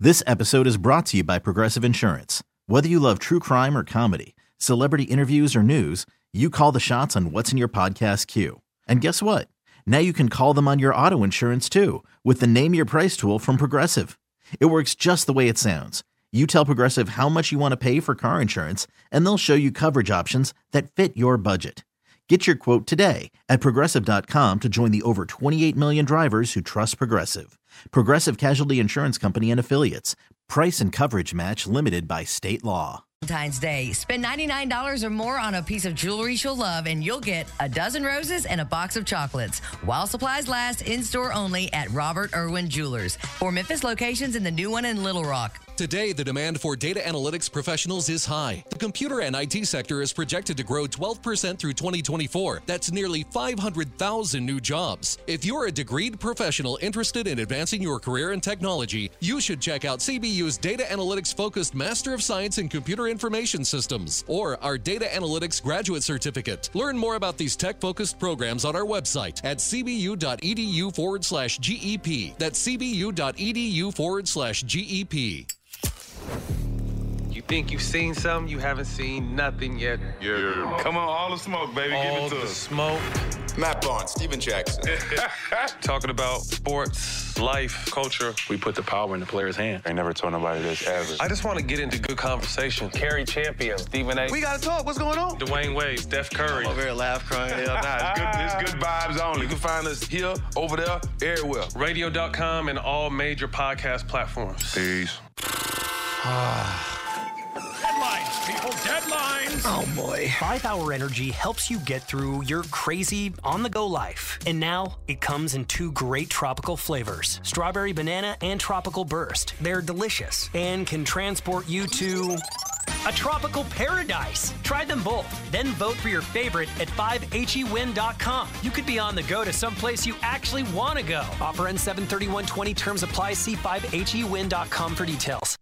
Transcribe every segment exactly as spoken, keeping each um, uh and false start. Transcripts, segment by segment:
This episode is brought to you by Progressive Insurance. Whether you love true crime or comedy, celebrity interviews or news, you call the shots on what's in your podcast queue. And guess what? Now you can call them on your auto insurance too with the Name Your Price tool from Progressive. It works just the way it sounds. You tell Progressive how much you want to pay for car insurance, and they'll show you coverage options that fit your budget. Get your quote today at Progressive dot com to join the over twenty-eight million drivers who trust Progressive. Progressive Casualty Insurance Company and Affiliates. Price and coverage match limited by state law. Valentine's Day. Spend ninety-nine dollars or more on a piece of jewelry she'll love, and you'll get a dozen roses and a box of chocolates. While supplies last, in-store only at Robert Irwin Jewelers. For Memphis locations and the new one in Little Rock. Today, the demand for data analytics professionals is high. The computer and I T sector is projected to grow twelve percent through twenty twenty-four. That's nearly five hundred thousand new jobs. If you're a degreed professional interested in advancing your career in technology, you should check out C B U's Data Analytics-focused Master of Science in Computer Information Systems, or our Data Analytics Graduate Certificate. Learn more about these tech-focused programs on our website at cbu.edu forward slash GEP. That's cbu.edu forward slash GEP. You think you've seen something, you haven't seen nothing yet. Yeah. Come on, all the smoke, baby. All Give it to the us. smoke. Matt Barnes, Steven Jackson. Talking about sports, life, culture. We put the power in the player's hand. I ain't never told nobody this ever. I just want to get into good conversation. Kerry Champion, Stephen A. We gotta talk. What's going on? Dwayne Wade, Steph Curry. I'm over here laugh crying. Hell nah. It's good, it's good vibes only. You can find us here, over there, everywhere. radio dot com and all major podcast platforms. Peace. Deadlines, people, deadlines! Oh boy. five hour Energy helps you get through your crazy, on-the-go life. And now, it comes in two great tropical flavors, Strawberry Banana and Tropical Burst. They're delicious and can transport you to a tropical paradise. Try them both, then vote for your favorite at five H E win dot com. You could be on the go to someplace you actually want to go. Offer ends seven thirty-one twenty. Terms apply. See five H E win dot com for details.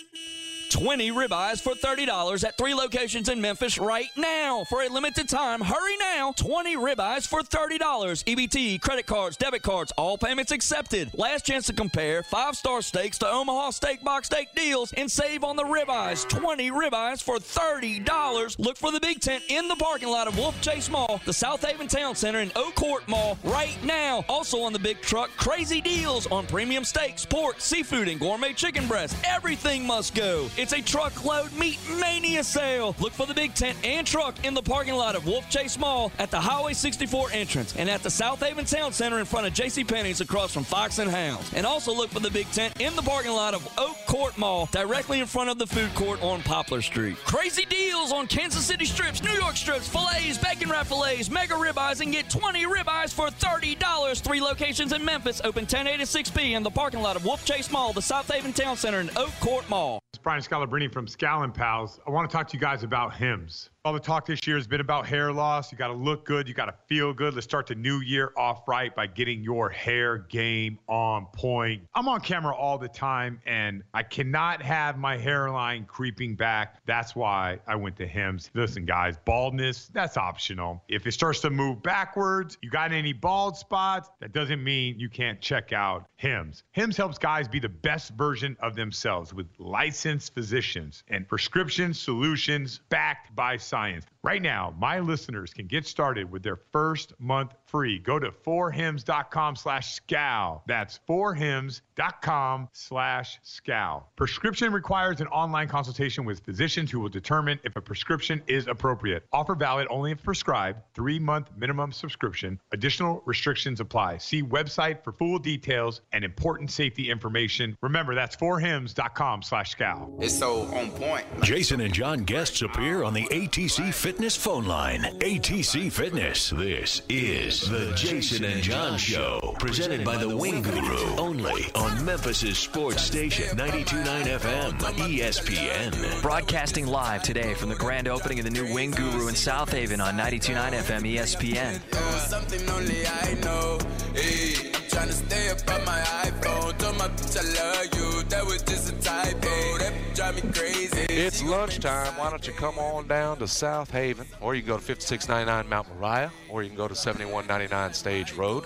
twenty ribeyes for thirty dollars at three locations in Memphis right now. For a limited time, hurry now. twenty ribeyes for thirty dollars. E B T, credit cards, debit cards, all payments accepted. Last chance to compare five-star steaks to Omaha Steak Box Steak deals and save on the ribeyes. twenty ribeyes for thirty dollars. Look for the big tent in the parking lot of Wolf Chase Mall, the South Haven Town Center, and Oak Court Mall right now. Also on the big truck, crazy deals on premium steaks, pork, seafood, and gourmet chicken breast. Everything must go. It's a truckload meat mania sale. Look for the big tent and truck in the parking lot of Wolf Chase Mall at the Highway sixty-four entrance and at the South Haven Town Center in front of J C Penney's across from Fox and Hounds. And also look for the big tent in the parking lot of Oak Court Mall directly in front of the food court on Poplar Street. Crazy deals on Kansas City strips, New York strips, fillets, bacon wrap fillets, mega ribeyes, and get twenty ribeyes for thirty dollars. Three locations in Memphis, open ten A to six P in the parking lot of Wolf Chase Mall, the South Haven Town Center, and Oak Court Mall. It's Brian Scalabrine from Scallon Pals. I want to talk to you guys about Hims. All the talk this year has been about hair loss. You got to look good. You got to feel good. Let's start the new year off right by getting your hair game on point. I'm on camera all the time, and I cannot have my hairline creeping back. That's why I went to Hims. Listen, guys, baldness, that's optional. If it starts to move backwards, you got any bald spots, that doesn't mean you can't check out Hims. Hims helps guys be the best version of themselves with licensed physicians and prescription solutions backed by science. Right now, my listeners can get started with their first month free. Go to four hims dot com slash scal. That's four hims dot com slash scal. Prescription requires an online consultation with physicians who will determine if a prescription is appropriate. Offer valid only if prescribed. Three-month minimum subscription. Additional restrictions apply. See website for full details and important safety information. Remember, that's four hims dot com slash scal. It's so on point. Jason and John guests appear on the A T C Fitness phone line. A T C Fitness. This is the Jason and John Show, presented by the Wing Guru, only on Memphis' sports station, ninety-two point nine F M, E S P N. Broadcasting live today from the grand opening of the new Wing Guru in South Haven on ninety-two point nine F M, E S P N. Something only I know. Hey, I'm trying to stay up on my iPhone. Told my bitch I love you. That was just a typo. That drive me crazy. It's lunchtime. Why don't you come on down to South Haven, or you can go to fifty-six ninety-nine Mount Moriah, or you can go to seventy-one ninety-nine Stage Road.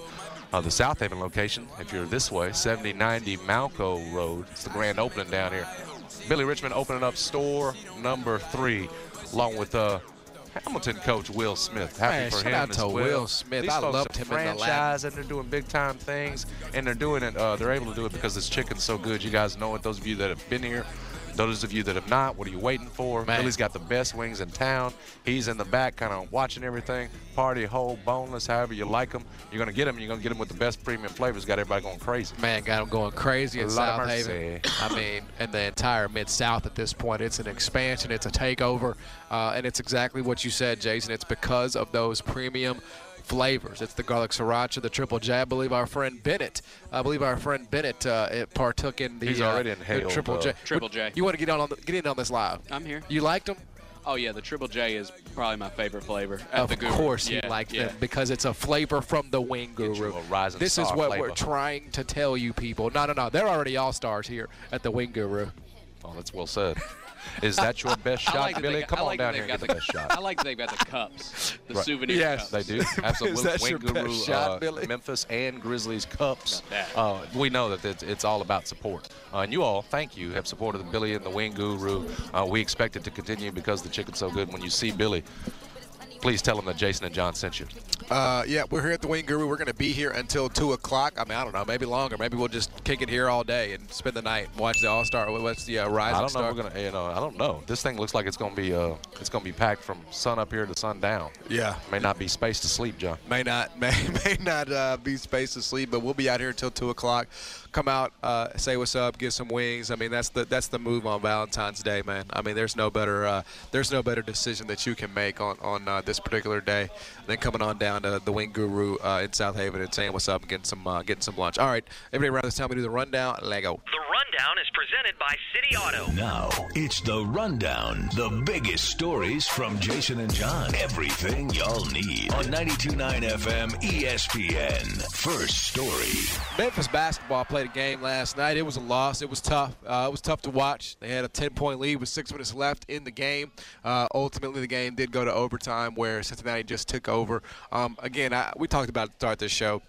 Uh, the South Haven location, if you're this way, seventy ninety Malco Road. It's the grand opening down here. Billy Richmond opening up store number three, along with uh, Hamilton coach Will Smith. Happy Man, for shout him out as to well. Will Smith. These I folks loved are him in the lab. franchise, and they're doing big time things, and they're doing it. Uh, they're able to do it because this chicken's so good. You guys know it. Those of you that have been here. Those of you that have not, what are you waiting for? Man. Billy's got the best wings in town. He's in the back kind of watching everything. Party, whole, boneless, however you like them. You're going to get them. You're going to get them with the best premium flavors. Got everybody going crazy. Man, got them going crazy in A lot of South mercy. Haven. I mean, and the entire Mid-South at this point. It's an expansion. It's a takeover. Uh, and it's exactly what you said, Jason. It's because of those premium flavors. It's the garlic sriracha, the triple J. I believe our friend Bennett, I believe our friend Bennett uh, it partook in the, He's already uh, inhaled, the triple J. uh, Triple J. You want to get on, on the, get in on this live? I'm here. You liked them? Oh, yeah, the Triple J is probably my favorite flavor at Of the Guru. course yeah, he liked yeah. them because it's a flavor from the Wing Guru. a rising This is star what flavor. we're trying to tell you people. No, no, no. They're already all-stars here at the Wing Guru. Oh, that's well said. Is that your best I shot, like that they Billy? got- Come I on like that down they've here and got get the best shot. I like that they've got the cups, the Right. souvenir Yes, cups. they do. Absolutely. Is that Wing your Guru, best shot, uh, Billy? Memphis and Grizzlies cups. Not bad. Uh, we know that it's, it's all about support. Uh, and you all, thank you, have supported the Billy and the Wing Guru. Uh, we expect it to continue because the chicken's so good. When you see Billy, please tell him that Jason and John sent you. Uh, yeah, we're here at the Wing Guru. We're going to be here until two o'clock. I mean, I don't know, maybe longer. Maybe we'll just kick it here all day and spend the night and watch the All-Star. What's the uh, Rising I don't know. Star? If we're gonna, you know, I don't know. This thing looks like it's gonna be, uh, it's gonna be packed from sun up here to sun down. Yeah. May not be space to sleep, John. May not may, may not uh, be space to sleep, but we'll be out here until two o'clock. Come out, uh, say what's up, get some wings. I mean, that's the that's the move on Valentine's Day, man. I mean, there's no better uh, there's no better decision that you can make on on uh, this particular day than coming on down to the Wing Guru uh, in South Haven and saying what's up and getting some uh, getting some lunch. All right, everybody around this time we do the rundown. Lego. The Rundown is presented by City Auto. Now, it's the Rundown. The biggest stories from Jason and John. Everything y'all need on ninety-two point nine F M E S P N. First story. Memphis basketball played a game last night. It was a loss. It was tough. Uh, it was tough to watch. They had a ten-point lead with six minutes left in the game. Uh, ultimately, the game did go to overtime where Cincinnati just took over. Um, again, I, we talked about it to start this show.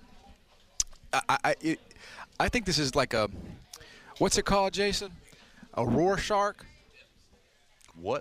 I, I, it, I think this is like a – what's it called, Jason? A Rorschach? What?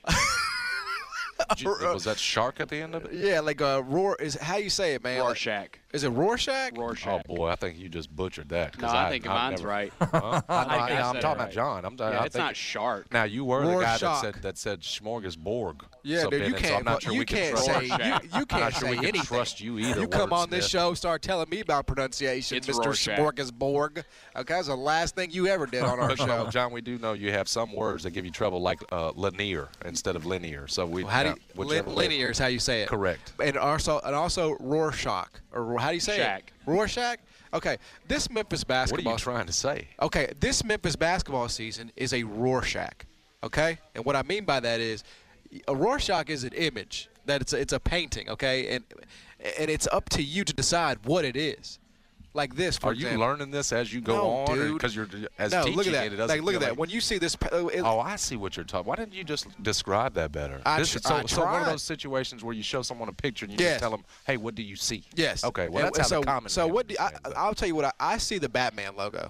Was that shark at the end of it? Yeah, like a roar. Is how you say it, man? Rorschach. Is it Rorschach? Rorschach. Oh boy, I think you just butchered that. No, 'cause I think I've mine's never- right. Huh? I, I think I, I I'm said talking it about right. John. I'm, Yeah, I it's think- not shark. Now you were the guy that Rorschach. said that said smorgasbord. Yeah, so dude, you Bennett, so can't. I'm not sure you we can can't trust say you. you, you I'm can't not sure say we can anything. trust you either. You come on this wordsmith. show, start telling me about pronunciation, It's Mister Rorschach. Smorgasbord. Okay, that's the last thing you ever did on our But, show. no, John, we do know you have some words that give you trouble, like uh, linear instead of linear. So we How do you, now, lin, whichever way- linear is how you say it. Correct. And also, and also Rorschach, or how do you say Shack. it? Rorschach. Okay, this Memphis What basketball. are you trying to say? Okay, this Memphis basketball season is a Rorschach. Okay, and what I mean by that is, a Rorschach is an image that it's a, it's a painting. Okay, and and it's up to you to decide what it is. Like this, for Are you example. learning this as you go No, on, dude. because you're as no, teaching look at that. it? It doesn't Like, look feel at that. like- When you see this, uh, it, Oh, I see what you're talking. Why didn't you just describe that better? I This tr- is so, I so one of tried. those situations where you show someone a picture and you Yes. just tell them, "Hey, what do you see?" yes. Okay. Well, And- that's how so, the common. So man what? Do, I, understands that. I'll tell you what. I, I see the Batman logo.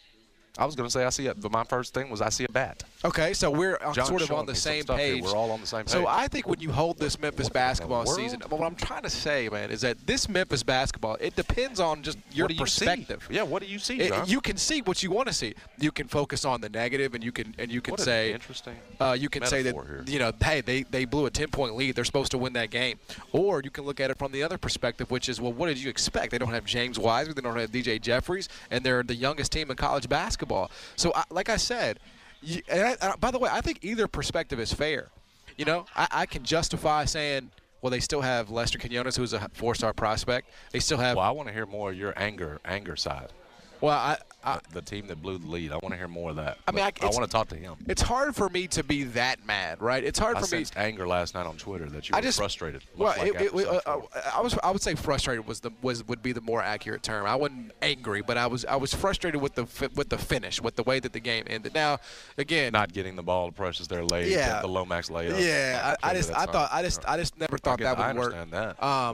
I was going to say I see it, but my first thing was I see a bat. Okay, so we're uh, John's sort of showing on the me some same stuff here. page. We're all on the same So page. I think when you hold this Memphis What in the basketball world? season, what I'm trying to say, man, is that this Memphis basketball, it depends on just your What do you see? perspective. Yeah, what do you see, It- John? you can see what you want to see. You can focus on the negative, and you can and you can What an say interesting Uh, you can say that metaphor here. you know, hey, they they blew a ten-point lead. They're supposed to win that game. Or you can look at it from the other perspective, which is, well, what did you expect? They don't have James Wiseman, they don't have D J Jeffries, and they're the youngest team in college basketball. So, I, like I said, you, and I, uh, by the way, I think either perspective is fair. You know, I, I can justify saying, well, they still have Lester Quinones, who's a four-star prospect. They still have. Well, I want to hear more of your anger anger side. Well, I, I the, the team that blew the lead. I want to hear more of that. I mean, I, I it's- want to talk to him. It's hard for me to be that mad, right? It's hard I for me. sensed anger last night on Twitter that you I were just frustrated. much Well, like it, it, after uh, South uh, I was I would say frustrated was the was would be the more accurate term. I wasn't angry, but I was I was frustrated with the fi- with the finish, with the way that the game ended. Now, again, not getting the ball to Precious there late. Yeah. the Lomax layup. yeah, I, I Clearly just I that's thought not- I just I just never thought get- that would I work. understand that, Um, but-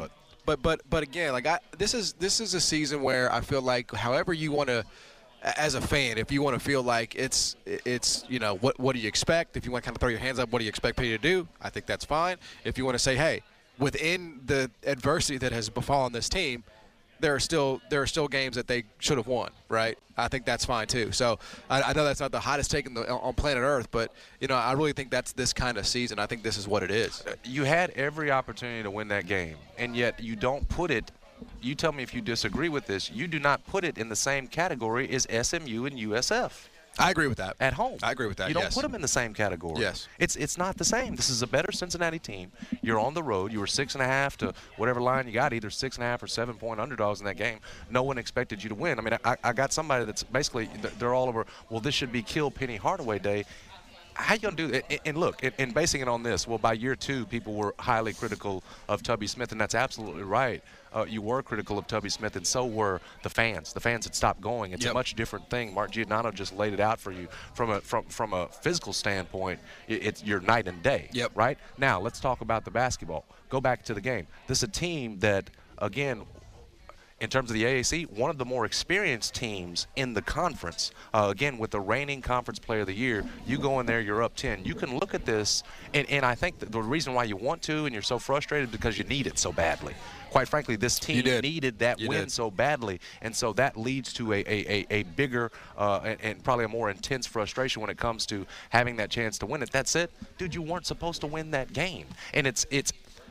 but but but again, like I, this is this is a season where I feel like, however you want to, as a fan, if you want to feel like it's it's you know what what do you expect? If you want to kind of throw your hands up, what do you expect Penny to do? I think that's fine. If you want to say, hey, within the adversity that has befallen this team, there are still there are still games that they should have won, right? I think that's fine too. So I, I know that's not the hottest take in the, on planet Earth, but you know I really think that's this kind of season. I think this is what it is. You had every opportunity to win that game, and yet you don't put it. You tell me if you disagree with this. You do not put it in the same category as S M U and U S F. I agree with that. At home. I agree with that, You don't yes. put them in the same category. Yes. It's it's not the same. This is a better Cincinnati team. You're on the road. You were six and a half to whatever line you got, either six and a half or seven point underdogs in that game. No one expected you to win. I mean, I, I got somebody that's basically, they're all over, well, this should be kill Penny Hardaway Day. How you going to do it? And look, and basing it on this, well, by year two, people were highly critical of Tubby Smith, and that's absolutely right. Uh, you were critical of Tubby Smith, and so were the fans. The fans had stopped going. It's Yep. a much different thing. Mark Giordano just laid it out for you from a from from a physical standpoint. It, it's your night and day. Yep. Right now, let's talk about the basketball. Go back to the game. This is a team that, again, in terms of the A A C, one of the more experienced teams in the conference. Uh, again, with the reigning conference player of the year, you go in there, you're up ten. You can look at this, and, and I think that the reason why you want to and you're so frustrated is because you need it so badly. Quite frankly, this team needed that You win did. so badly, and so that leads to a, a, a, a bigger uh, and, and probably a more intense frustration when it comes to having that chance to win it. That's it. Dude, you weren't supposed to win that game. And it's it's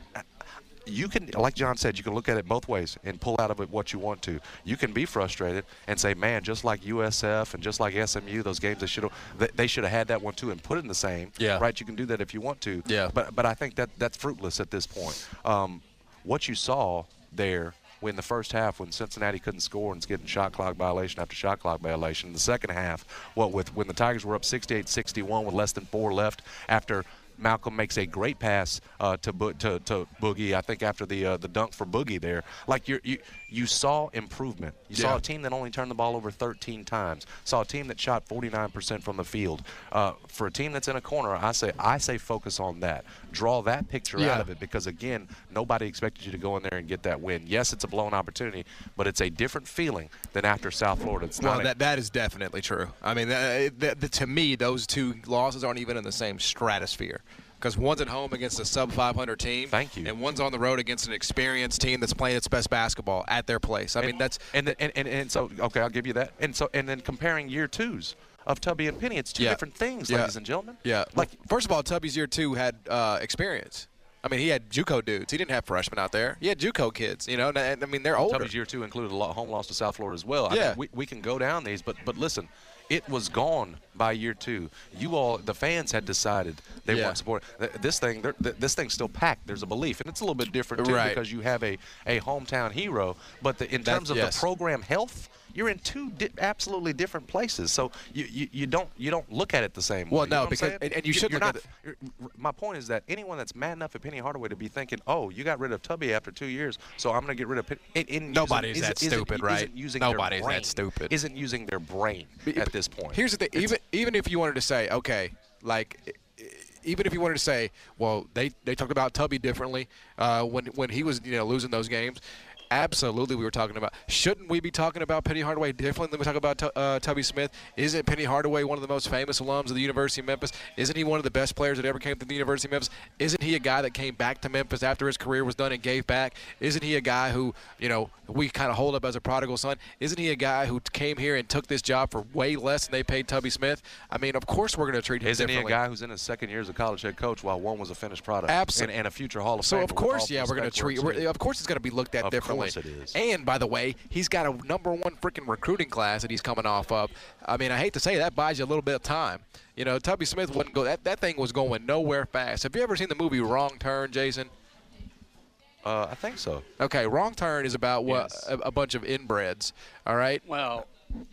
you can, like John said, you can look at it both ways and pull out of it what you want to. You can be frustrated and say, man, just like U S F and just like S M U, those games they should have they should have had that one too and put it in the same. Yeah. Right. You can do that if you want to. Yeah. But but I think that that's fruitless at this point. Um, what you saw there in the first half when Cincinnati couldn't score and was getting shot clock violation after shot clock violation. In the second half, what with when the Tigers were up sixty-eight sixty-one with less than four left after Malcolm makes a great pass uh, to, Bo- to to Boogie. I think after the uh, the dunk for Boogie there, like you you you saw improvement. You Yeah. saw a team that only turned the ball over thirteen times. Saw a team that shot forty-nine percent from the field. Uh, for a team that's in a corner, I say I say focus on that. Draw that picture Yeah. out of it because again, nobody expected you to go in there and get that win. Yes, it's a blown opportunity, but it's a different feeling than after South Florida. It's Well, not a- that that is definitely true. I mean, uh, th- th- to me, those two losses aren't even in the same stratosphere. Because one's at home against a sub five hundred team. Thank you. And one's on the road against an experienced team that's playing its best basketball at their place. I and, mean, that's and, the, and and and so okay, I'll give you that. And so and then comparing year twos of Tubby and Penny, it's two Yeah. different things, Yeah. ladies and gentlemen. Yeah. Like, first of all, Tubby's year two had uh, experience. I mean, he had JUCO dudes. He didn't have freshmen out there. He had JUCO kids. You know, and, and I mean, they're older. Tubby's year two included a lot, home loss to South Florida as well. I Yeah. mean, we, we can go down these, but but listen, it was gone by year two. You all, the fans had decided they Yeah. weren't supporting th- this thing. they're- th- This thing's still packed. There's a belief, and it's a little bit different too Right. because you have a a hometown hero. But the, in That's- terms of yes. the program health, you're in two di- absolutely different places. So you, you you don't you don't look at it the same way. Well, You know no, what I'm because- saying? and- and you You're- should you're look not, at you're- my point is that anyone that's mad enough at Penny Hardaway to be thinking, oh, you got rid of Tubby after two years, so I'm going to get rid of Penny. It, it Nobody is isn't- that isn't- stupid, isn't right? Using Nobody their is that brain, stupid. Isn't using their brain at this point. Here's the thing. It's- Even even if you wanted to say, okay, like, e- even if you wanted to say, well, they, they talked about Tubby differently uh, when when he was you know losing those games. Absolutely, we were talking about. Shouldn't we be talking about Penny Hardaway differently than we talk about Tu- uh, Tubby Smith? Isn't Penny Hardaway one of the most famous alums of the University of Memphis? Isn't he one of the best players that ever came to the University of Memphis? Isn't he a guy that came back to Memphis after his career was done and gave back? Isn't he a guy who, you know, we kind of hold up as a prodigal son? Isn't he a guy who came here and took this job for way less than they paid Tubby Smith? I mean, of course we're going to treat him Isn't he a differently. guy who's in his second year as a college head coach while one was a finished product? Absolutely. And, and a future Hall of So Famer of with course, all yeah, we're going to respect where treat. it's We're, at. of course, it's going to be looked at Of differently. course it is. And by the way, he's got a number one freaking recruiting class that he's coming off of. I mean, I hate to say it, that buys you a little bit of time. You know, Tubby Smith wouldn't go. That that thing was going nowhere fast. Have you ever seen the movie Wrong Turn, Jason? Uh, I think so. Okay, Wrong Turn is about what Yes. a, a bunch of inbreds. All right. Well,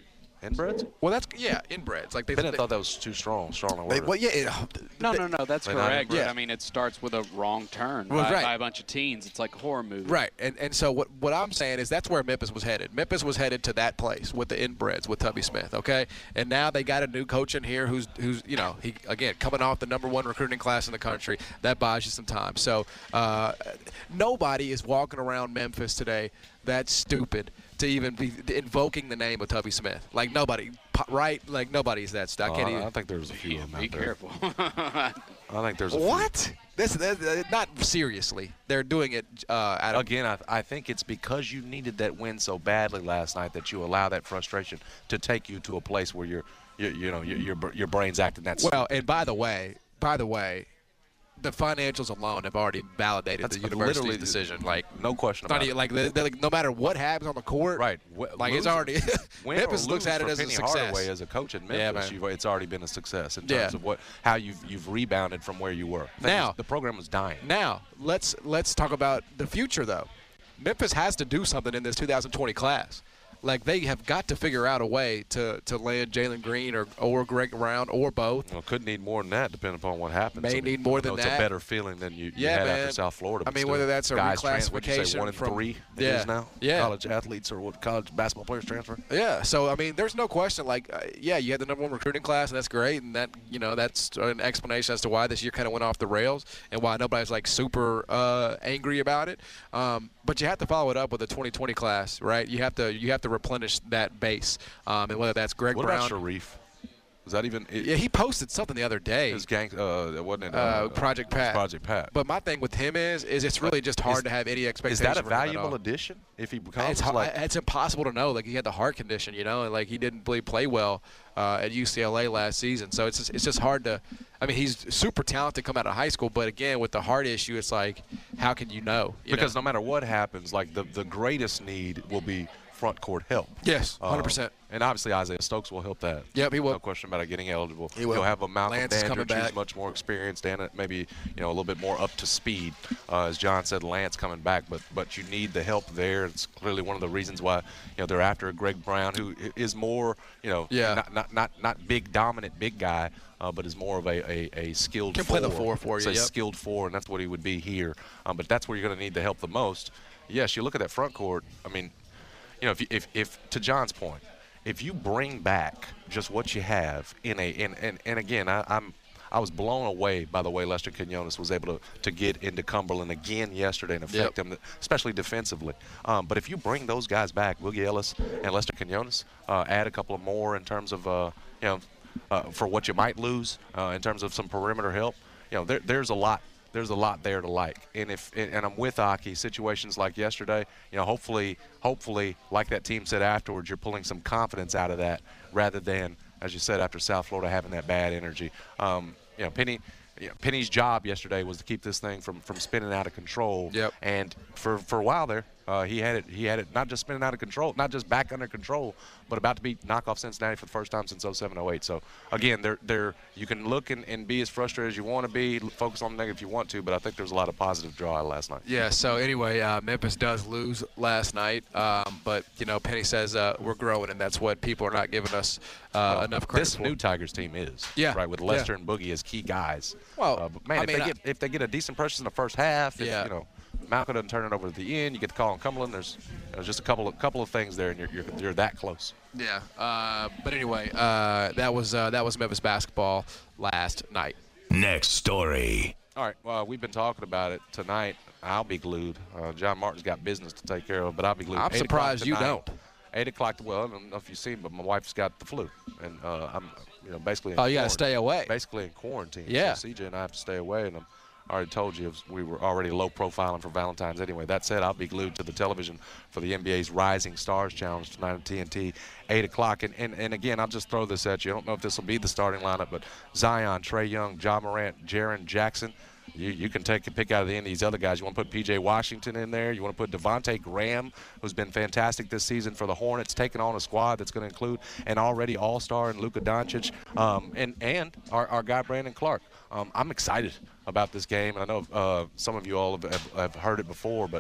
Inbreds? Well, that's yeah, inbreds. Like they, Bennett they thought that was too strong. Strong They, word. well, yeah. It, No, they, no, no, that's They're not correct. But, inbred. I mean, it starts with a wrong turn Well, by, right. by a bunch of teens. It's like a horror movie. Right, and and so what what I'm saying is that's where Memphis was headed. Memphis was headed to that place with the inbreds with Tubby Smith. Okay, and now they got a new coach in here who's who's you know he again coming off the number one recruiting class in the country. That buys you some time. So uh, nobody is walking around Memphis today that's stupid to even be invoking the name of Tubby Smith. Like nobody, right? Like nobody's that stuck. Oh, I can't I, even. I think there's a few of them Be out there. careful. I think there's a What? This, this, this not seriously. They're doing it uh, out few. of Again, I, I think it's because you needed that win so badly last night that you allow that frustration to take you to a place where you're, you you know, your your your brain's acting that. Well, and by the way, by the way, the financials alone have already validated That's the university's literally decision. Like no question not about even, it. like, they, they're like no matter what happens on the court, Right. Like it's Lose- already win Memphis or looks lose at it for as a Penny success. Hardaway as a coach in Yeah, Memphis, man. you've, it's already been a success in Yeah. terms of what how you've you've rebounded from where you were. Things- Now- the program was dying. Now let's let's talk about the future though. Memphis has to do something in this two thousand twenty class. Like they have got to figure out a way to, to land Jalen Green or or Greg Brown or both. Well, could need more than that, depending upon what happens. May I mean, need more I than know that. It's a better feeling than you, you Yeah, had man. after South Florida. I but mean, still, whether that's a guys transfer, what'd you say, reclassification one in from- three it Yeah. is now. Yeah. College athletes or what college basketball players transfer. Yeah, so I mean, there's no question. Like, uh, yeah, you had the number one recruiting class, and that's great, and that you know that's an explanation as to why this year kind of went off the rails and why nobody's like super uh, angry about it. Um, but you have to follow it up with a twenty twenty class, right? You have to you have to replenish that base, um, and whether that's Greg What Brown. about Sharif? Was that even? It, Yeah, he posted something the other day. His gang, uh, wasn't it? Uh, Project Pat. Project Pat. But my thing with him is, is it's really just hard Is- to have any Is expectation. that a for him at valuable all. addition if he becomes It's, hard, like? it's impossible to know. Like he had the heart condition, you know, and like he didn't really play well uh, at U C L A last season. So it's just, it's just hard to. I mean, he's super talented coming out of high school, but again, with the heart issue, it's like, how can you know? You Because know? no matter what happens, like the the greatest need will be front court help. Yes, one hundred Um, percent. And obviously Isaiah Stokes will help that. Yep, he will. No question about it getting eligible. He will. You'll have a Malcolm Lance is coming Dandridge who's back. much more experienced and maybe you know a little bit more up to speed. Uh, as John said, Lance coming back, but but you need the help there. It's clearly one of the reasons why you know they're after a Greg Brown who is more you know Yeah. not not not, not big dominant big guy. Uh, but is more of a, a, a skilled Can four. play the four for you, It's a yep. skilled four, and that's what he would be here. Um, but that's where you're going to need the help the most. Yes, you look at that front court. I mean, you know, if, you, if, if to John's point, if you bring back just what you have in a in and, and again, I, I'm I was blown away by the way Lester Quinones was able to, to get into Cumberland again yesterday and affect Yep. them, especially defensively. Um, but if you bring those guys back, Boogie Ellis and Lester Quinones, uh, add a couple of more in terms of uh, you know uh, for what you might lose uh, in terms of some perimeter help. You know, there, there's a lot. There's a lot there to like, and if and I'm with Aki. Situations like yesterday, you know, hopefully, hopefully, like that team said afterwards, you're pulling some confidence out of that, rather than, as you said, after South Florida having that bad energy. Um, you know, Penny, you know, Penny's job yesterday was to keep this thing from, from spinning out of control. Yep. And for for a while there, uh, he had it. He had it not just spinning out of control, not just back under control, but about to beat knock off Cincinnati for the first time since oh seven oh eight. So again, they're they're you can look and, and be as frustrated as you want to be, focus on the negative if you want to, but I think there's a lot of positive draw out last night. Yeah, so anyway, uh, Memphis does lose last night, um, but, you know, Penny says uh, we're growing, and that's what people are not giving us uh, Well, enough credit this for. new Tigers team is. Yeah, Right, with yeah. Lester and Boogie as key guys. Well, uh, but man, I if mean, they I- get if they get a decent pressure in the first half, if, Yeah. you know, Malcolm doesn't turn it over at the end, you get the call on Cumberland. There's, there's just a couple of couple of things there, and you're you're, you're that close. Yeah, uh, but anyway, uh, that was uh, that was Memphis basketball last night. Next story. All right, well, we've been talking about it tonight. I'll be glued. Uh, John Martin's got business to take care of, but I'll be glued. I'm Eight surprised o'clock you tonight. don't. Eight o'clock. Well, I don't know if you've seen, but my wife's got the flu, and uh, I'm, you know, basically. In Oh, you gotta quarant- stay away. Basically in quarantine. Yeah. So C J and I have to stay away, and I'm, I already told you it was- we were already low profiling for Valentine's anyway. That said, I'll be glued to the television for the N B A's Rising Stars Challenge tonight on T N T, eight o'clock. And, and and again, I'll just throw this at you. I don't know if this will be the starting lineup, but Zion, Trae Young, Ja Morant, Jaren Jackson. You, you can take a pick out of the end of these other guys. You want to put P J Washington in there. You want to put Devontae Graham, who's been fantastic this season for the Hornets, taking on a squad that's going to include an already all-star in Luka Doncic, um, and, and our, our guy Brandon Clark. Um, I'm excited about this game, and I know uh, some of you all have, have, have heard it before, but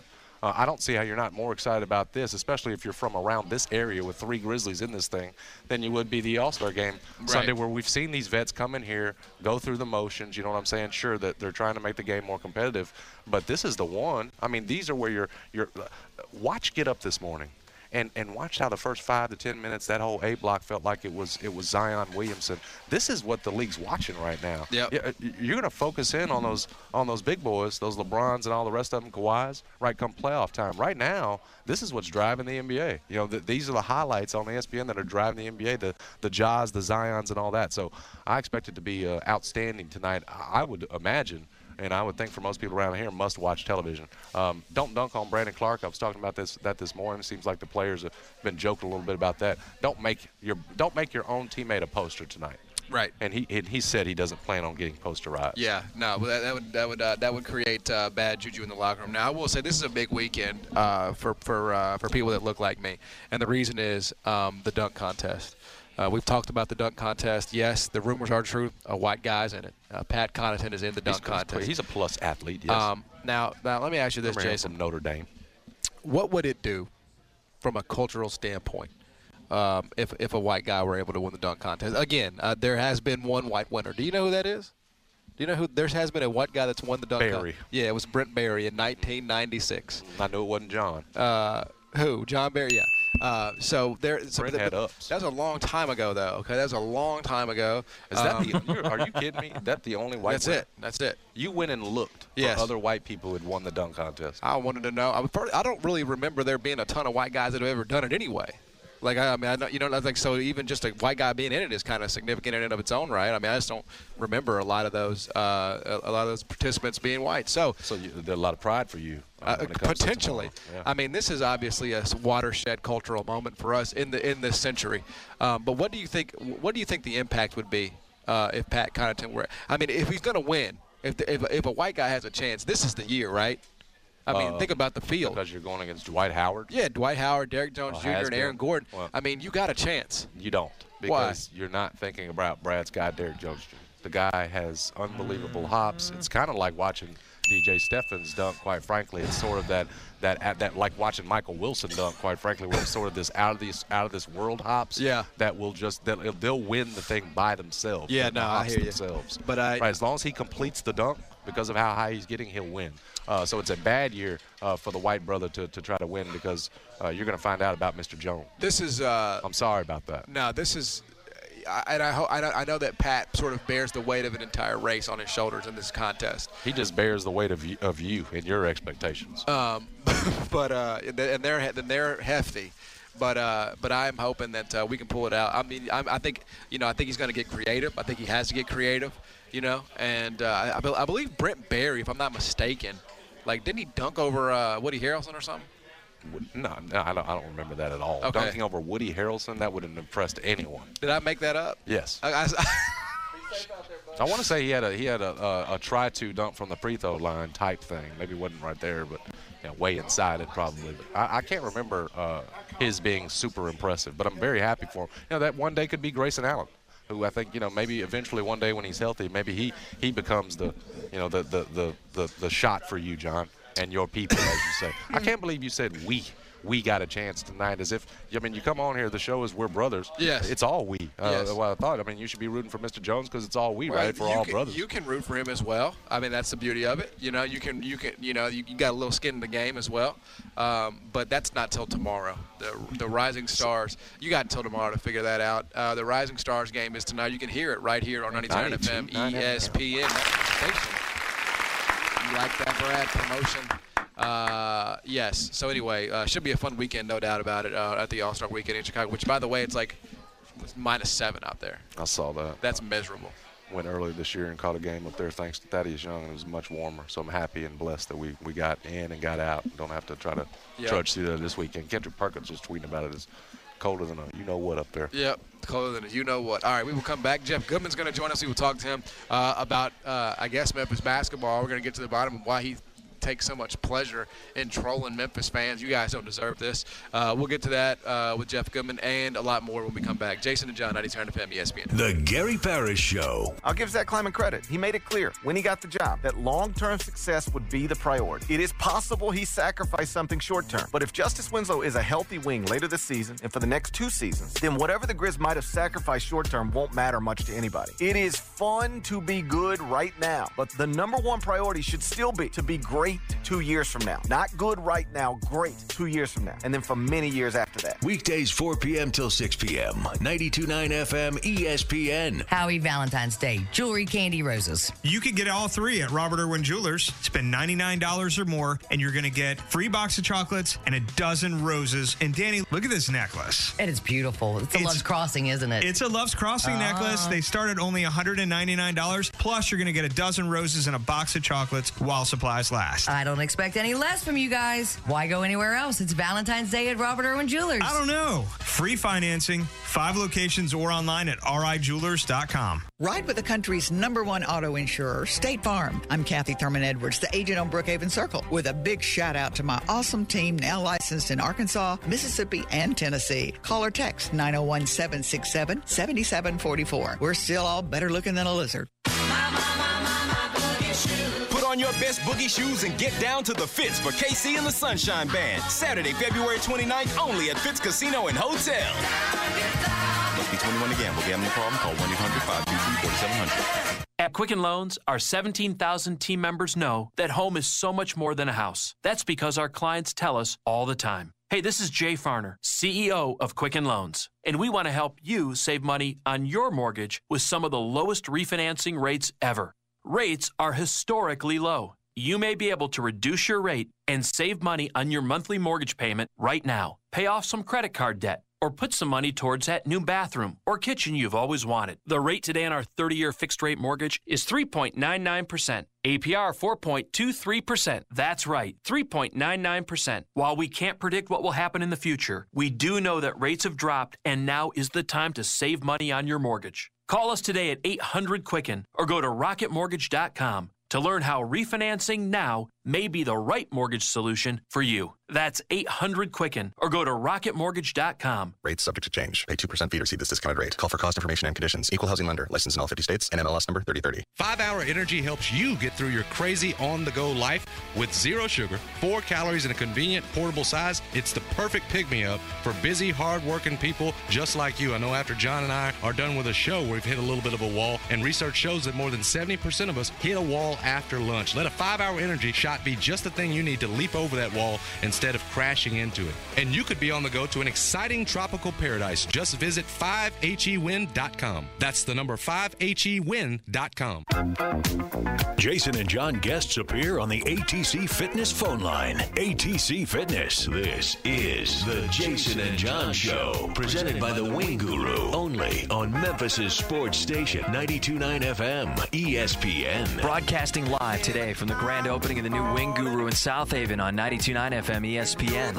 Uh, I don't see how you're not more excited about this, especially if you're from around this area with three Grizzlies in this thing, than you would be the All-Star game Right. Sunday, where we've seen these vets come in here, go through the motions. You know what I'm saying? Sure, that they're trying to make the game more competitive, but this is the one. I mean, these are where you're – you're, uh, watch Get Up this morning. And and watch how the first five to ten minutes that whole A block felt like it was it was Zion Williamson. This is what the league's watching right now. Yep. Yeah, you're going to focus in on those on those big boys, those LeBrons and all the rest of them, Kawhis, right come playoff time. Right now, this is what's driving the N B A. You know, the, these are the highlights on E S P N that are driving the N B A, the the Jaws, the Zions, and all that. So I expect it to be uh, outstanding tonight. I would imagine. And I would think for most people around here, must-watch television. Um, don't dunk on Brandon Clark. I was talking about this that this morning. It seems like the players have been joking a little bit about that. Don't make your don't make your own teammate a poster tonight. Right. And he and he said he doesn't plan on getting posterized. Yeah, no, that, that would that would uh, that would create uh, bad juju in the locker room. Now, I will say this is a big weekend uh, for for uh, for people that look like me, and the reason is um, the dunk contest. Uh, we've talked about the dunk contest. Yes, the rumors are true. A white guy's in it. Uh, Pat Connaughton is in the dunk he's, contest. He's a plus athlete. Yes. Um, now, now let me ask you this, Remember him Jason. from Notre Dame. What would it do, from a cultural standpoint, um, if if a white guy were able to win the dunk contest? Again, uh, there has been one white winner. Do you know who that is? Do you know who? There has been a white guy that's won the dunk contest. Barry. Yeah, it was Brent Barry in nineteen ninety-six. I knew it wasn't John. Uh, who? John Barry. Yeah. Uh, so there. So Brent had ups. That was a long time ago, though. Okay, that was a long time ago. Is that um, the? You're, are you kidding me? That the only white? That's winner? it. That's it. You went and looked Yes. for other white people who had won the dunk contest. I wanted to know. I, probably, I don't really remember there being a ton of white guys that have ever done it anyway. Like, I, I mean, I know, you know, I think so. Even just a white guy being in it is kind of significant in and of its own right. I mean, I just don't remember a lot of those, uh, a, a lot of those participants being white. So, so you, there's a lot of pride for you. Uh, uh, potentially. Yeah. I mean, this is obviously a watershed cultural moment for us in the in this century. Um, but what do you think? What do you think the impact would be uh, if Pat Connaughton were? I mean, if he's going to win, if, the, if if a white guy has a chance, this is the year, right? I mean, uh, think about the field. Because you're going against Dwight Howard. Yeah, Dwight Howard, Derrick Jones Well, Junior, and Aaron been. Gordon. Well, I mean, you got a chance. You don't. Because Why? You're not thinking about Brad Scott, Derrick Jones Junior The guy has unbelievable hops. It's kind of like watching D J Steffens dunk, quite frankly. It's sort of that, that, that like watching Michael Wilson dunk, quite frankly, where it's sort of this out of this out of this world hops. Yeah. That will just they'll, they'll win the thing by themselves. Yeah, the no, I hops hear you. themselves. But I, right, as long as he completes the dunk, because of how high he's getting, he'll win. Uh, so it's a bad year uh, for the white brother to, to try to win because uh, you're going to find out about Mister Jones. This is. Uh, I'm sorry about that. No, this is. I, and I, ho- I, know, I know that Pat sort of bears the weight of an entire race on his shoulders in this contest. He just bears the weight of you, of you and your expectations. Um, but uh, and they're and they're hefty. But uh, but I'm hoping that uh, we can pull it out. I mean, I'm, I think you know I think he's going to get creative. I think he has to get creative. You know, and uh, I, be- I believe Brent Barry, if I'm not mistaken, like didn't he dunk over uh, Woody Harrelson or something? No, no I, don't, I don't remember that at all. Okay. Dunking over Woody Harrelson, that wouldn't have impressed anyone. Did I make that up? Yes. I, I, I want to say he had a he had a, a, a try to dunk from the free throw line type thing. Maybe it wasn't right there, but you know, way inside it probably. But I, I can't remember uh, his being super impressive. But I'm very happy for him. You know, that one day could be Grayson Allen, who I think you know maybe eventually one day when he's healthy, maybe he he becomes the you know the the the the, the shot for you, John, and your people, as you say. I can't believe you said we. We got a chance tonight, as if I mean you come on here. The show is we're brothers. Yes, it's all we. Uh, yes. Well, I thought. I mean, you should be rooting for Mister Jones because it's all we, well, right? For you all can, brothers. You can root for him as well. I mean, that's the beauty of it. You know, you can you can you know you, you got a little skin in the game as well. Um, but that's not till tomorrow. The the Rising Stars. You got until tomorrow to figure that out. Uh, the Rising Stars game is tonight. You can hear it right here on ninety-two point nine F M E S P N. Station. You like that, Brad? Promotion. Uh, yes. So anyway, uh, should be a fun weekend, no doubt about it, uh, at the All-Star Weekend in Chicago. Which, by the way, it's like it's minus seven out there. I saw that. That's miserable. Went earlier this year and caught a game up there thanks to Thaddeus Young. It was much warmer, so I'm happy and blessed that we, we got in and got out. Don't have to try to yep. trudge through that this weekend. Kendrick Perkins was tweeting about it. It's colder than a you-know-what up there. Yep, colder than a you-know-what. All right, we will come back. Jeff Goodman's going to join us. We will talk to him uh, about, uh, I guess, Memphis basketball. We're going to get to the bottom of why he take so much pleasure in trolling Memphis fans. You guys don't deserve this. Uh, we'll get to that uh, with Jeff Goodman and a lot more when we come back. Jason and John, ninety-two F M, E S P N. The Gary Parrish Show. I'll give Zach Kleiman credit. He made it clear when he got the job that long-term success would be the priority. It is possible he sacrificed something short-term, but if Justice Winslow is a healthy wing later this season and for the next two seasons, then whatever the Grizz might have sacrificed short-term won't matter much to anybody. It is fun to be good right now, but the number one priority should still be to be great two years from now. Not good right now, great two years from now, and then for many years after that. Weekdays four p.m. till six p.m. ninety-two point nine F M E S P N. Howie Valentine's Day, jewelry, candy, roses. You can get all three at Robert Irwin Jewelers. Spend ninety-nine dollars or more, and you're going to get free box of chocolates and a dozen roses. And Danny, look at this necklace. It is beautiful. It's a It's- Love's Crossing, isn't it? It's a Love's Crossing Ah. necklace. They start at only one hundred ninety-nine dollars. Plus, you're going to get a dozen roses and a box of chocolates while supplies last. I don't expect any less from you guys. Why go anywhere else? It's Valentine's Day at Robert Irwin Jewelers. I don't know. Free financing, five locations or online at r i jewelers dot com. Ride with the country's number one auto insurer, State Farm. I'm Kathy Thurman Edwards, the agent on Brookhaven Circle, with a big shout out to my awesome team now licensed in Arkansas, Mississippi, and Tennessee. Call or text nine oh one, seven six seven, seven seven four four. We're still all better looking than a lizard. Put on your best boogie shoes and get down to the Fitz for K C and the Sunshine Band. Saturday, February twenty-ninth, only at Fitz Casino and Hotel. Must be twenty-one to gamble. Gambling problem? Call one eight hundred, five two three, four seven zero zero. At Quicken Loans, our seventeen thousand team members know that home is so much more than a house. That's because our clients tell us all the time. Hey, this is Jay Farner, C E O of Quicken Loans, and we want to help you save money on your mortgage with some of the lowest refinancing rates ever. Rates are historically low. You may be able to reduce your rate and save money on your monthly mortgage payment right now. Pay off some credit card debt or put some money towards that new bathroom or kitchen you've always wanted. The rate today on our thirty-year fixed-rate mortgage is three point nine nine percent. A P R four point two three percent. That's right, three point nine nine percent. While we can't predict what will happen in the future, we do know that rates have dropped and now is the time to save money on your mortgage. Call us today at eight hundred Quicken or go to rocket mortgage dot com to learn how refinancing now may be the right mortgage solution for you. That's eight hundred Quicken or go to rocket mortgage dot com. Rates subject to change. Pay two percent fee to receive this discounted rate. Call for cost information and conditions. Equal housing lender. Licensed in all fifty states and M L S number thirty thirty. five hour Energy helps you get through your crazy on-the-go life with zero sugar, four calories, and a convenient portable size. It's the perfect pick-me-up for busy, hard-working people just like you. I know after John and I are done with a show, we've hit a little bit of a wall, and research shows that more than seventy percent of us hit a wall after lunch. Let a five hour Energy shot be just the thing you need to leap over that wall instead of crashing into it. And you could be on the go to an exciting tropical paradise. Just visit five H E win dot com. That's the number five H E win dot com. Jason and John guests appear on the A T C Fitness phone line. A T C Fitness. This is the Jason and John Show. Presented by the Wing Guru. Only on Memphis's sports station. ninety-two point nine F M. E S P N. Broadcasting live today from the grand opening of the new Wing Guru in South Haven on ninety-two point nine F M E S P N.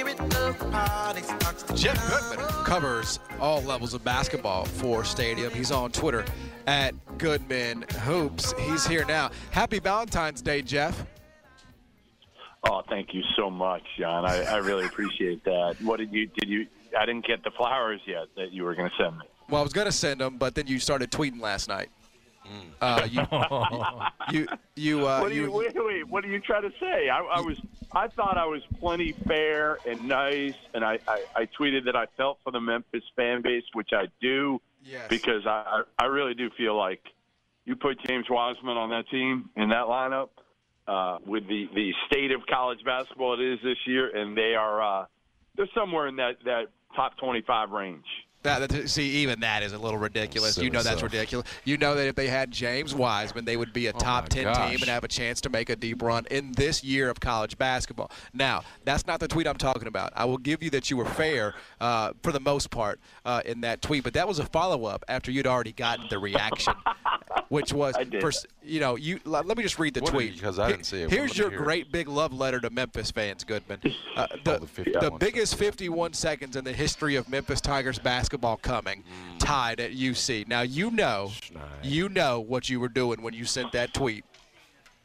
Jeff Goodman covers all levels of basketball for Stadium. He's on Twitter at Goodman Hoops. He's here now. Happy Valentine's Day, Jeff. Oh, thank you so much, John. I, I really appreciate that. What did you did you? I didn't get the flowers yet that you were going to send me. Well, I was going to send them, but then you started tweeting last night. Uh, you, you, you, uh, what do you, you, wait, wait, what are you trying to say? I, I was, I thought I was plenty fair and nice, and I, I, I tweeted that I felt for the Memphis fan base, which I do, yes. because I, I really do feel like you put James Wiseman on that team in that lineup uh, with the, the state of college basketball it is this year, and they are uh, they're somewhere in that, that top twenty-five range. That, that, see, even that is a little ridiculous. Silly You know that's stuff. ridiculous. You know that if they had James Wiseman, they would be a Oh top my ten gosh. team and have a chance to make a deep run in this year of college basketball. Now, that's not the tweet I'm talking about. I will give you that you were fair uh, for the most part uh, in that tweet, but that was a follow-up after you'd already gotten the reaction, which was, for, you know, you. Let me just read the What tweet. did you- 'cause I didn't see it. Here's Let me your hear it. great big love letter to Memphis fans, Goodman. Uh, the the fifty-one biggest fifty-one seconds in the history of Memphis Tigers basketball coming, tied at U C. Now you know, you know what you were doing when you sent that tweet.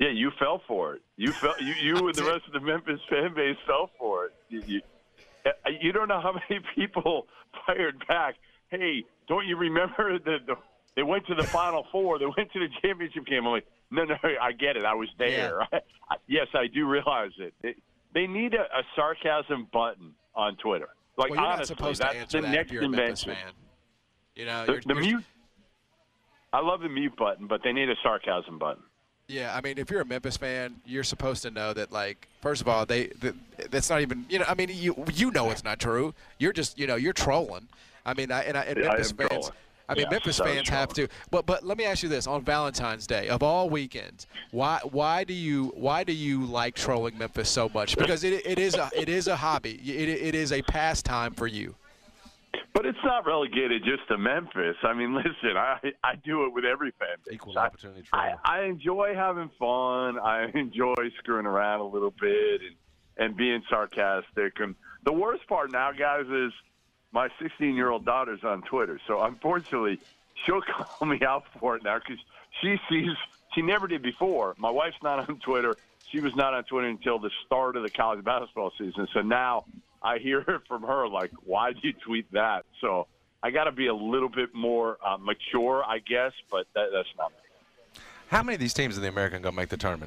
Yeah, you fell for it. You fell. You, you and the rest of the Memphis fan base fell for it. You, you, you don't know how many people fired back. Hey, don't you remember that the, they went to the Final Four? They went to the championship game. I'm like, no, no, I get it. I was there. Yeah. I, yes, I do realize it. They, they need a, a sarcasm button on Twitter. Like, well, you're honestly, not supposed that's to answer the that next if you're a Memphis invention. fan. You know, the, you're, the you're, mute. I love the mute button, but they need a sarcasm button. Yeah, I mean, if you're a Memphis fan, you're supposed to know that, like, first of all, they the, that's not even, you know, I mean, you you know it's not true. You're just, you know, you're trolling. I mean, I, and, I, and Yeah, Memphis I am fans, trolling. I mean, Yeah, Memphis so fans have to. But but let me ask you this: on Valentine's Day, of all weekends, why why do you why do you like trolling Memphis so much? Because it it is a it is a hobby. It it is a pastime for you. But it's not relegated just to Memphis. I mean, listen, I I do it with every fan base. Equal opportunity troll. I, I enjoy having fun. I enjoy screwing around a little bit and, and being sarcastic. And the worst part now, guys, is my sixteen-year-old daughter's on Twitter. So, unfortunately, she'll call me out for it now because she sees – she never did before. My wife's not on Twitter. She was not on Twitter until the start of the college basketball season. So now – I hear it from her, like, why'd you tweet that? So I got to be a little bit more uh, mature, I guess, but that, that's not me. How many of these teams in the American going to make the tournament,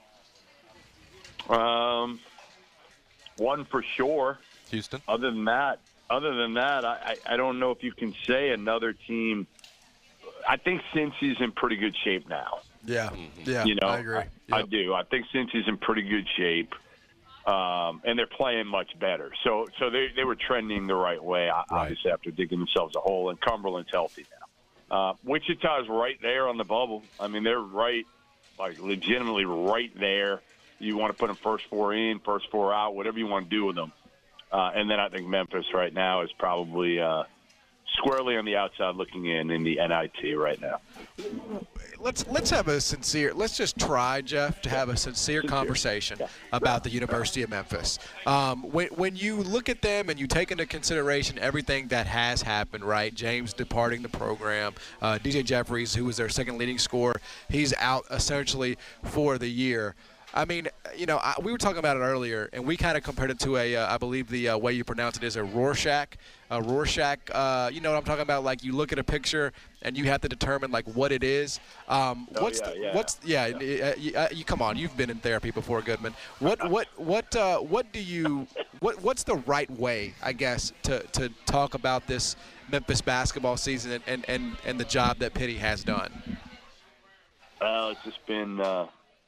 Joe? Um, one for sure. Houston? Other than that, other than that, I, I, I don't know if you can say another team. I think Cincy's in pretty good shape now. Yeah, yeah, you know, I agree. Yep. I, I do. I think Cincy's in pretty good shape. Um, and they're playing much better. So so they, they were trending the right way, obviously, right. after digging themselves a hole. And Cumberland's healthy now. Uh, Wichita's right there on the bubble. I mean, they're right, like legitimately right there. You want to put them first four in, first four out, whatever you want to do with them. Uh, and then I think Memphis right now is probably uh, squarely on the outside looking in in the N I T right now. Let's let's have a sincere. Let's just try, Jeff, to have a sincere, sincere. conversation yeah. about the University of Memphis. Um, when when you look at them and you take into consideration everything that has happened, right? James departing the program, uh, D J Jeffries, who was their second leading scorer, he's out essentially for the year. I mean, you know, I, we were talking about it earlier, and we kind of compared it to a, uh, I believe the uh, way you pronounce it is a Rorschach. A Rorschach, uh, you know what I'm talking about? Like you look at a picture and you have to determine like what it is. Um, oh, what's yeah, the, yeah. what's yeah? yeah. You, uh, you come on, you've been in therapy before, Goodman. What what what uh, what do you what what's the right way, I guess, to, to talk about this Memphis basketball season and, and, and, and the job that Penny has done? Well, it's just been. Uh...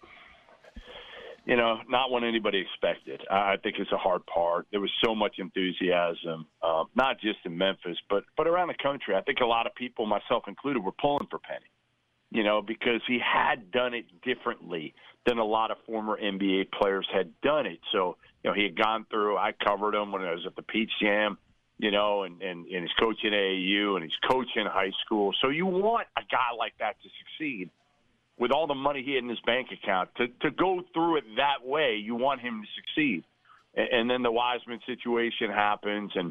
You know, not what anybody expected. I think it's a hard part. There was so much enthusiasm, uh, not just in Memphis, but but around the country. I think a lot of people, myself included, were pulling for Penny, you know, because he had done it differently than a lot of former N B A players had done it. So, you know, he had gone through, I covered him when I was at the Peach Jam, you know, and, and, and he's coaching A A U and he's coaching high school. So you want a guy like that to succeed. With all the money he had in his bank account, to, to go through it that way, you want him to succeed. And, and then the Wiseman situation happens, and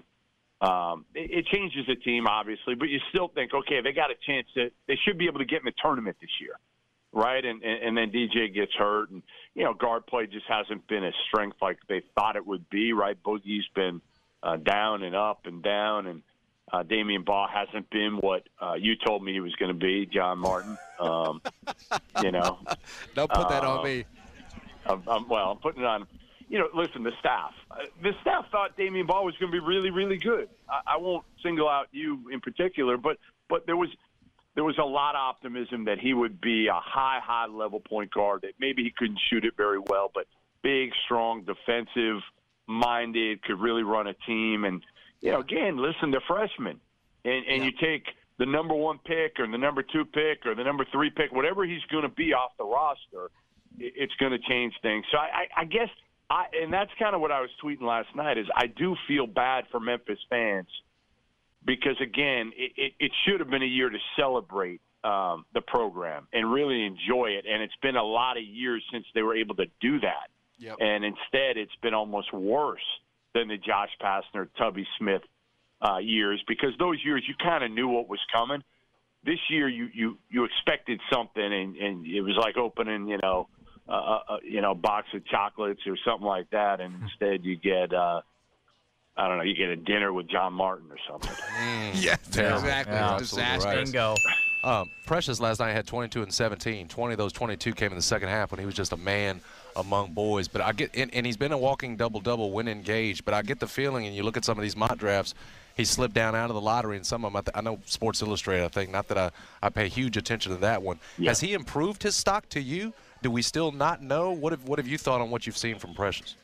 um, it, it changes the team, obviously. But you still think, okay, they got a chance to – they should be able to get in the tournament this year, right? And, and, and then D J gets hurt. And, you know, guard play just hasn't been a strength like they thought it would be, right? Boogie's been uh, down and up and down, and Uh, Damian Baugh hasn't been what uh, you told me he was going to be, John Martin. Um, you know, don't put that uh, on me. I'm, I'm, well, I'm putting it on. You know, listen, the staff. Uh, the staff thought Damian Baugh was going to be really, really good. I, I won't single out you in particular, but but there was there was a lot of optimism that he would be a high, high level point guard. That maybe he couldn't shoot it very well, but big, strong, defensive minded, could really run a team. And you know, again, listen, they're freshmen, and, and yeah. you take the number one pick or the number two pick or the number three pick, whatever he's going to be off the roster, it's going to change things. So I, I guess, I, and that's kind of what I was tweeting last night, is I do feel bad for Memphis fans because, again, it, it, it should have been a year to celebrate um, the program and really enjoy it, and it's been a lot of years since they were able to do that. Yep. And instead it's been almost worse than the Josh Pastner, Tubby Smith uh, years, because those years you kind of knew what was coming. This year you, you, you expected something, and, and it was like opening, you know, a, a you know box of chocolates or something like that, and instead you get uh, I don't know, you get a dinner with John Martin or something. Mm, yeah, exactly. Yeah, Disaster. right. Bingo. Um, Precious last night had twenty-two and seventeen. twenty of those twenty-two came in the second half when he was just a man among boys. But I get, and, and he's been a walking double-double when engaged. But I get the feeling, and you look at some of these mock drafts, he slipped down out of the lottery, and some of them, I, th- I know Sports Illustrated, I think, not that I, I pay huge attention to that one. Yeah. Has he improved his stock to you? Do we still not know? What have, what have you thought on what you've seen from Precious?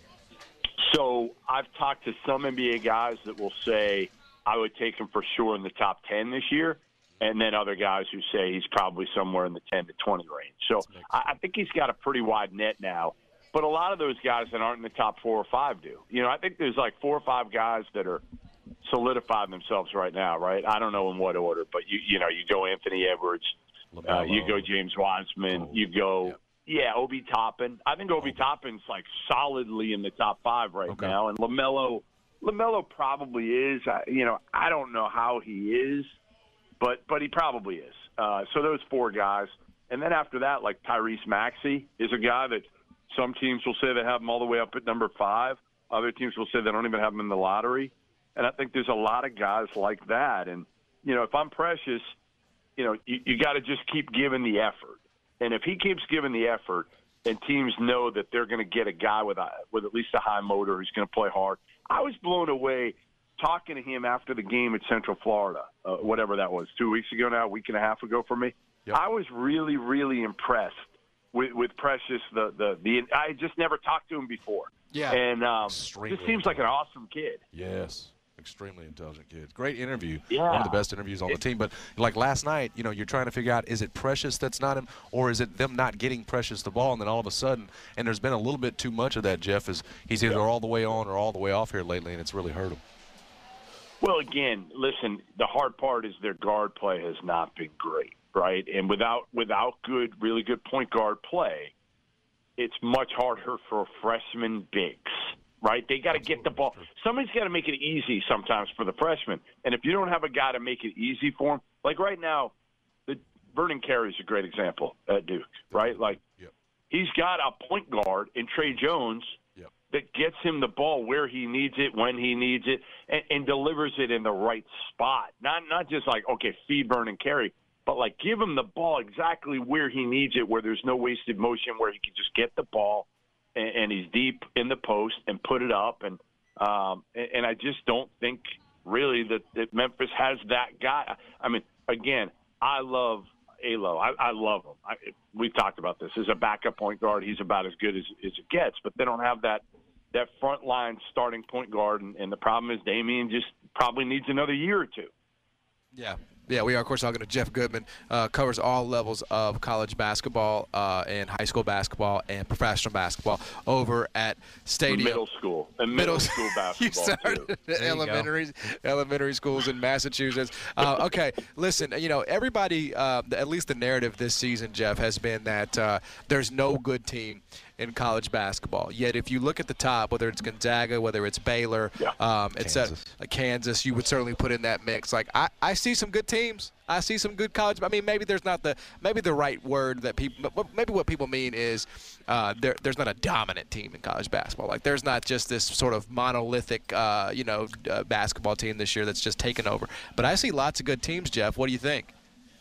So I've talked to some N B A guys that will say I would take him for sure in the top ten this year, and then other guys who say he's probably somewhere in the ten to twenty range. So I, I think he's got a pretty wide net now. But a lot of those guys that aren't in the top four or five do. You know, I think there's like four or five guys that are solidifying themselves right now, right? I don't know in what order, but you you know, you go Anthony Edwards, uh, you go James Wiseman, you go yeah, Obi Toppin. I think Obi Toppin's like solidly in the top five right Okay. now, and LaMelo LaMelo probably is. I, you know, I don't know how he is, but but he probably is. Uh, so those four guys, and then after that, like Tyrese Maxey is a guy that some teams will say they have him all the way up at number five. Other teams will say they don't even have him in the lottery. And I think there's a lot of guys like that. And, you know, if I'm Precious, you know, you, you got to just keep giving the effort. And if he keeps giving the effort and teams know that they're going to get a guy with a, with at least a high motor who's going to play hard. I was blown away talking to him after the game at Central Florida, uh, whatever that was, two weeks ago now, a week and a half ago for me. Yep. I was really, really impressed with, with Precious. The, the, the I had just never talked to him before. Yeah. And um, Extremely just seems like an awesome kid. Yes. Extremely intelligent kid. Great interview. Yeah. One of the best interviews on the team. But like last night, you know, you're trying to figure out, is it Precious that's not him, or is it them not getting Precious the ball? And then all of a sudden, and there's been a little bit too much of that, Jeff, is he's either Yeah. all the way on or all the way off here lately, and it's really hurt him. Well, again, listen, the hard part is their guard play has not been great, right? And without without good, really good point guard play, it's much harder for freshman bigs, right? They got to get the ball. Somebody's got to make it easy sometimes for the freshmen. And if you don't have a guy to make it easy for them, like right now, the Vernon Carey's a great example at Duke, right? Like yep. he's got a point guard in Trey Jones yep. that gets him the ball where he needs it, when he needs it, and, and delivers it in the right spot. Not not just like, okay, feed Vernon Carey, but like give him the ball exactly where he needs it, where there's no wasted motion, where he can just get the ball and, and he's deep in the post and put it up. And um, and, and I just don't think really that, that Memphis has that guy. I mean, again, I love Alo. I, I love him. I, we've talked about this. As a backup point guard, he's about as good as, as it gets, but they don't have that that front line starting point guard, and, and the problem is Damian just probably needs another year or two. Yeah. Yeah, we are, of course, talking to Jeff Goodman. Uh, covers all levels of college basketball uh, and high school basketball and professional basketball over at Stadium. Middle school. And middle, middle school basketball, you started too. elementary, elementary schools in Massachusetts. Uh, okay, listen, you know, everybody, uh, at least the narrative this season, Jeff, has been that uh, there's no good team in college basketball. Yet if you look at the top, whether it's Gonzaga, whether it's Baylor, yeah. um, et cetera, like Kansas, you would certainly put in that mix. Like I, I see some good teams. I see some good college. I mean, maybe there's not the maybe the right word that people. But maybe what people mean is uh, there, there's not a dominant team in college basketball. Like there's not just this sort of monolithic, uh, you know, uh, basketball team this year that's just taken over. But I see lots of good teams. Jeff, what do you think?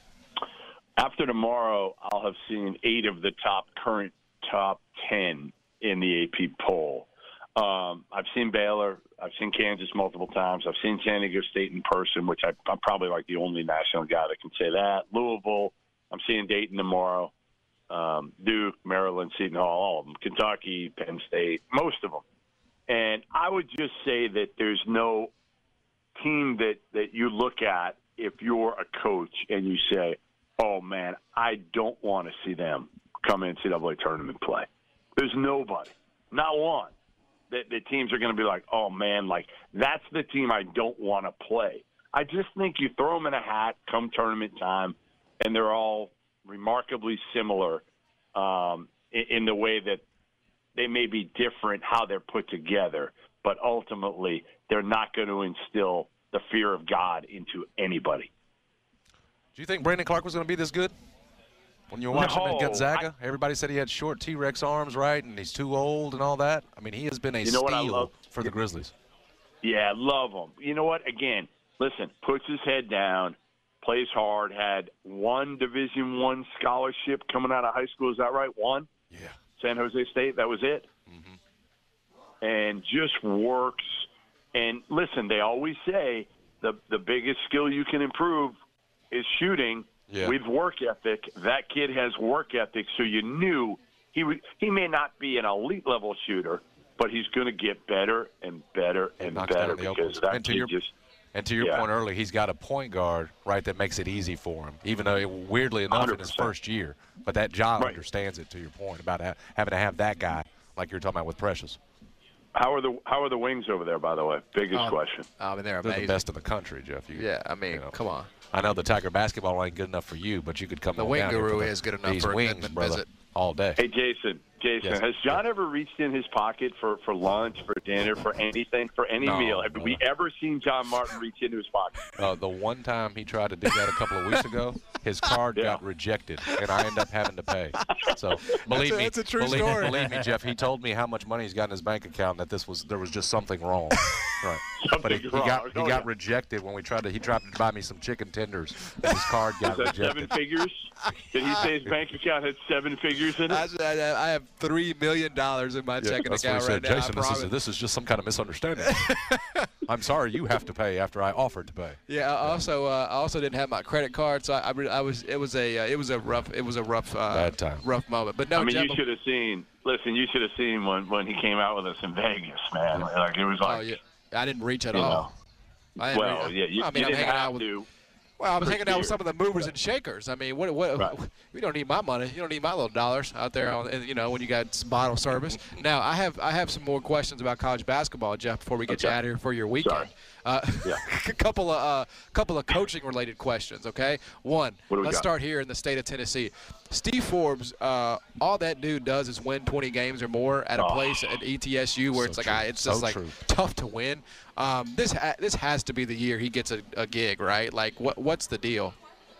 After tomorrow, I'll have seen eight of the top current top ten in the A P poll. Um, I've seen Baylor. I've seen Kansas multiple times. I've seen San Diego State in person, which I, I'm probably like the only national guy that can say that. Louisville. I'm seeing Dayton tomorrow. Um, Duke, Maryland, Seton Hall, all of them. Kentucky, Penn State, most of them. And I would just say that there's no team that, that you look at if you're a coach and you say, oh, man, I don't want to see them come N C double A tournament play. There's nobody, not one, that the teams are going to be like, oh, man, like that's the team I don't want to play. I just think you throw them in a hat come tournament time, and they're all remarkably similar um, in, in the way that they may be different how they're put together, but ultimately they're not going to instill the fear of God into anybody. Do you think Brandon Clark was going to be this good? When you were watching him No, at Gonzaga, I, everybody said he had short T-Rex arms, right, and he's too old and all that. I mean, he has been a you know steal for the Grizzlies. Yeah, love him. You know what? Again, listen, puts his head down, plays hard, had one Division One scholarship coming out of high school. Is that right? One? Yeah. San Jose State, that was it? Mm-hmm. And just works. And listen, they always say the, the biggest skill you can improve is shooting yeah. with work ethic. That kid has work ethic, so you knew he would, he may not be an elite-level shooter, but he's going to get better and better and better because that and to kid your, just And to your yeah. point earlier, he's got a point guard, right, that makes it easy for him, even though, it, weirdly enough, one hundred in his percent. first year. But that John Right. understands it, to your point, about ha- having to have that guy, like you're talking about with Precious. How are the How are the Wings over there, by the way? Biggest Um, question. I mean, they're They're amazing. the best in the country, Jeff. You, Yeah, I mean, you know. come on. I know the Tiger basketball ain't good enough for you, but you could come The on Wing down here Guru for the- is good enough these for a wings, Goodman brother, visit. all day. Hey, Jason. Jason, Yes. has John ever reached in his pocket for, for lunch, for dinner, for anything, for any No, meal? Have no. we ever seen John Martin reach into his pocket? Uh, the one time he tried to do that a couple of weeks ago, his card Yeah. got rejected, and I ended up having to pay. So believe a- me, that's a true believe, story. believe me, Jeff. He told me how much money he's got in his bank account, and that this was there was just something wrong. Right. But he, he Something got wrong. he Oh, got yeah. rejected when we tried to. He tried to buy me some chicken tenders, and his card Is got that seven rejected. figures? Did he say his bank account had seven figures in it? I, I, I have three million dollars in my Yeah, checking that's what he account said. right now. Jason, I this promise. is, this is just some kind of misunderstanding. I'm sorry you have to pay after I offered to pay. Yeah. I also, uh, I also didn't have my credit card, so I, I, re- I was. It was a. Uh, it was a rough. It was a rough. Uh, Bad time. Rough moment. But no, I mean, Jeff, you should have seen. Listen, you should have seen when, when he came out with us in Vegas, man. Like it was like, oh, yeah. I didn't reach at you all. know. I didn't Well, reach- yeah, you, I mean, you I'm didn't hanging have out with. to. Well, I was for hanging out with years. some of the movers and shakers. I mean, what? What? Right. We don't need my money. You don't need my little dollars out there. On, you know, when you got some bottle service. Now, I have I have some more questions about college basketball, Jeff. Before we get you Okay. out of here for your weekend, Sorry. uh, Yeah. a couple of uh, couple of coaching related questions. Okay, one. What do we let's got? start here in the state of Tennessee. Steve Forbes, uh, all that dude does is win twenty games or more at a Oh. place at E T S U where So it's like true. ah, it's So just like true. tough to win. Um, this ha- this has to be the year he gets a, a gig, right? Like, what what's the deal?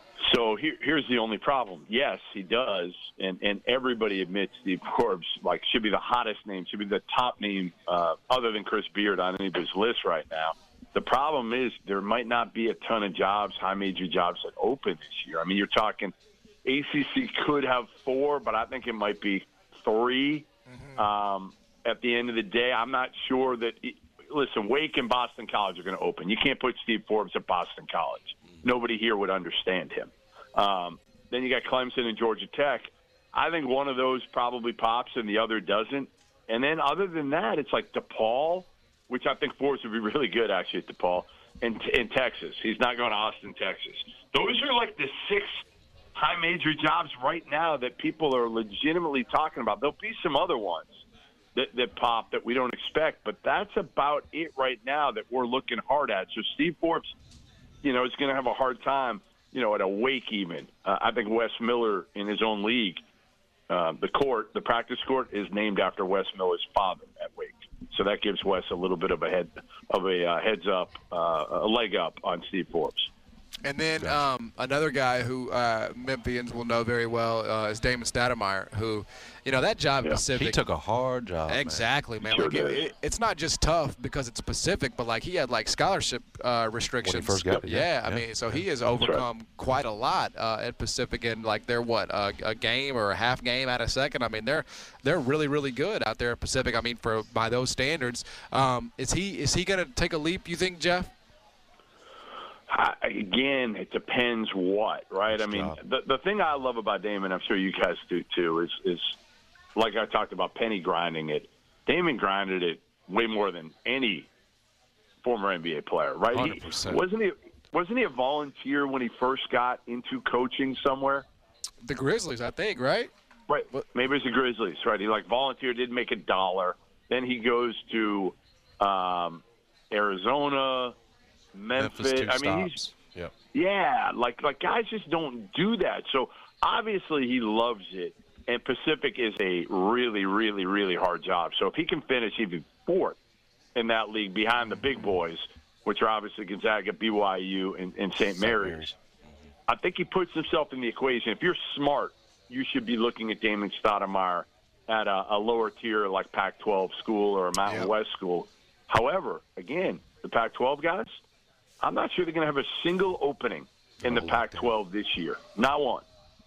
So here, here's the only problem. Yes, he does, and and everybody admits Steve Forbes like should be the hottest name, should be the top name uh, other than Chris Beard on anybody's list right now. The problem is there might not be a ton of jobs, high major jobs that open this year. I mean, you're talking A C C could have four, but I think it might be three. Mm-hmm. Um, at the end of the day, I'm not sure that. Listen, Wake and Boston College are going to open. You can't put Steve Forbes at Boston College. Nobody here would understand him. Um, then you got Clemson and Georgia Tech. I think one of those probably pops and the other doesn't. And then other than that, it's like DePaul, which I think Forbes would be really good actually at DePaul, and in Texas. He's not going to Austin, Texas. Those are like the six high major jobs right now that people are legitimately talking about. There'll be some other ones that, that pop that we don't expect, but that's about it right now that we're looking hard at. So Steve Forbes, you know, is going to have a hard time, you know, at a Wake even. Uh, I think Wes Miller in his own league, uh, the court, the practice court, is named after Wes Miller's father at Wake. So that gives Wes a little bit of a head of a uh, heads up, uh, a leg up on Steve Forbes. And then um, another guy who uh, Memphians will know very well uh, is Damon Stoudemire, who, you know, that job Yeah. at Pacific. He took a hard job. man. Exactly, man. Sure Like, it, did. it, it's not just tough because it's Pacific, but like he had like scholarship uh, restrictions. first got it, yeah. yeah, I Yeah. mean, so he has right. overcome quite a lot uh, at Pacific, and like they're what a, a game or a half game out of second. I mean, they're they're really really good out there at Pacific. I mean, for by those standards, um, is he is he going to take a leap? You think, Jeff? I, again, it depends what, right? I mean, job. the the thing I love about Damon, I'm sure you guys do too, is is like I talked about Penny grinding it. Damon grinded it way more than any former N B A player, right? one He, hundred percent. wasn't he? Wasn't he a volunteer when he first got into coaching somewhere? The Grizzlies, I think, right? Right. Maybe it's the Grizzlies, right? He like volunteered, didn't make a dollar. Then he goes to um, Arizona, Memphis. Memphis two I mean, he's stops. Yep. yeah, like like guys just don't do that. So obviously he loves it, and Pacific is a really, really, really hard job. So if he can finish even fourth in that league behind the big boys, which are obviously Gonzaga, B Y U, and, and Saint Mary's, I think he puts himself in the equation. If you're smart you should be looking at Damon Stoudemire at a, a lower tier like Pac twelve school or a Mountain Yep. West school. However, again, the Pac twelve guys, I'm not sure they're going to have a single opening in the Pac twelve this year. Not one.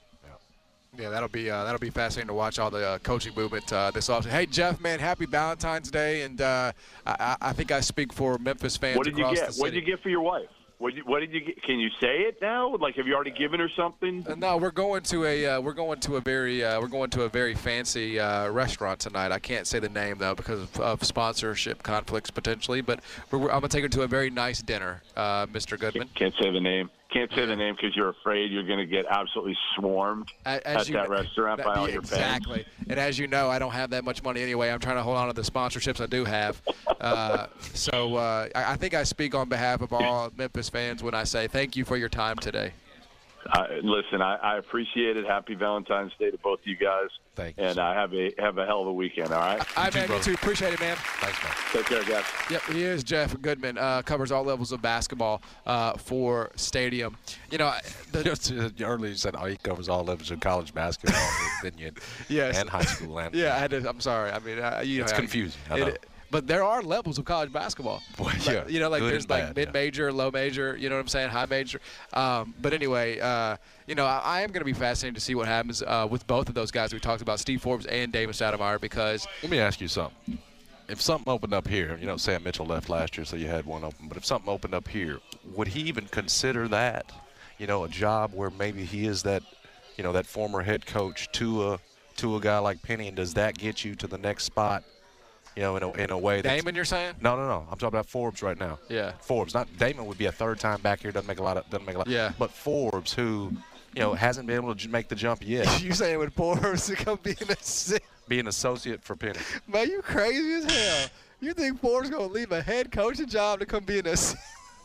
Yeah, that'll be uh, that'll be fascinating to watch all the uh, coaching movement uh, this offseason. Hey, Jeff, man, happy Valentine's Day, and uh, I, I think I speak for Memphis fans What did you across get? the city. What did you get for your wife? What did you, what did you get? Can you say it now? Like, have you already given her something? Uh, no, we're going to a uh, we're going to a very uh, we're going to a very fancy uh, restaurant tonight. I can't say the name though because of, of sponsorship conflicts potentially. But we're, we're, I'm gonna take her to a very nice dinner, uh, Mister Goodman. Can't say the name. Can't say the name because you're afraid you're going to get absolutely swarmed As at you that kn- restaurant that- by all yeah, your fans. exactly. And as you know, I don't have that much money anyway. I'm trying to hold on to the sponsorships I do have. Uh, so uh, I, I think I speak on behalf of all Memphis fans when I say thank you for your time today. Uh, listen, I, I appreciate it. Happy Valentine's Day to both of you guys. Thank you. And uh, have a have a hell of a weekend. All right. I man, you too. Appreciate it, man. Thanks, man. Take care, guys. Yep, he is Jeff Goodman. Uh, covers all levels of basketball uh, for Stadium. You know, the, Just uh, earlier you said, oh, he covers all levels of college basketball, didn't you? Yes. And high school. And yeah, I had to, I'm sorry. I mean, uh, you It's know, confusing, I it- know. but there are levels of college basketball. Boy, Like, yeah, you know, like good there's and like bad, yeah. mid-major, low major. You know what I'm saying? High major. Um, but anyway, uh, you know, I, I am going to be fascinated to see what happens uh, with both of those guys we talked about, Steve Forbes and David Stoudemire, because Let me ask you something. If something opened up here, you know, Sam Mitchell left last year, so you had one open, but if something opened up here, would he even consider that, you know, a job where maybe he is that, you know, that former head coach to a to a guy like Penny, and does that get you to the next spot, you know, in a, in a way that Damon, you're saying? No, no, no. I'm talking about Forbes right now. Yeah. Forbes. Not Damon would be a third time back here. Doesn't make a lot of. Doesn't make a lot. Yeah. But Forbes, who, you know, hasn't been able to j- make the jump yet, you saying with Forbes to come be an assistant? be an associate for Penny. Man, you crazy as hell. You think Forbes going to leave a head coaching job to come be an assistant?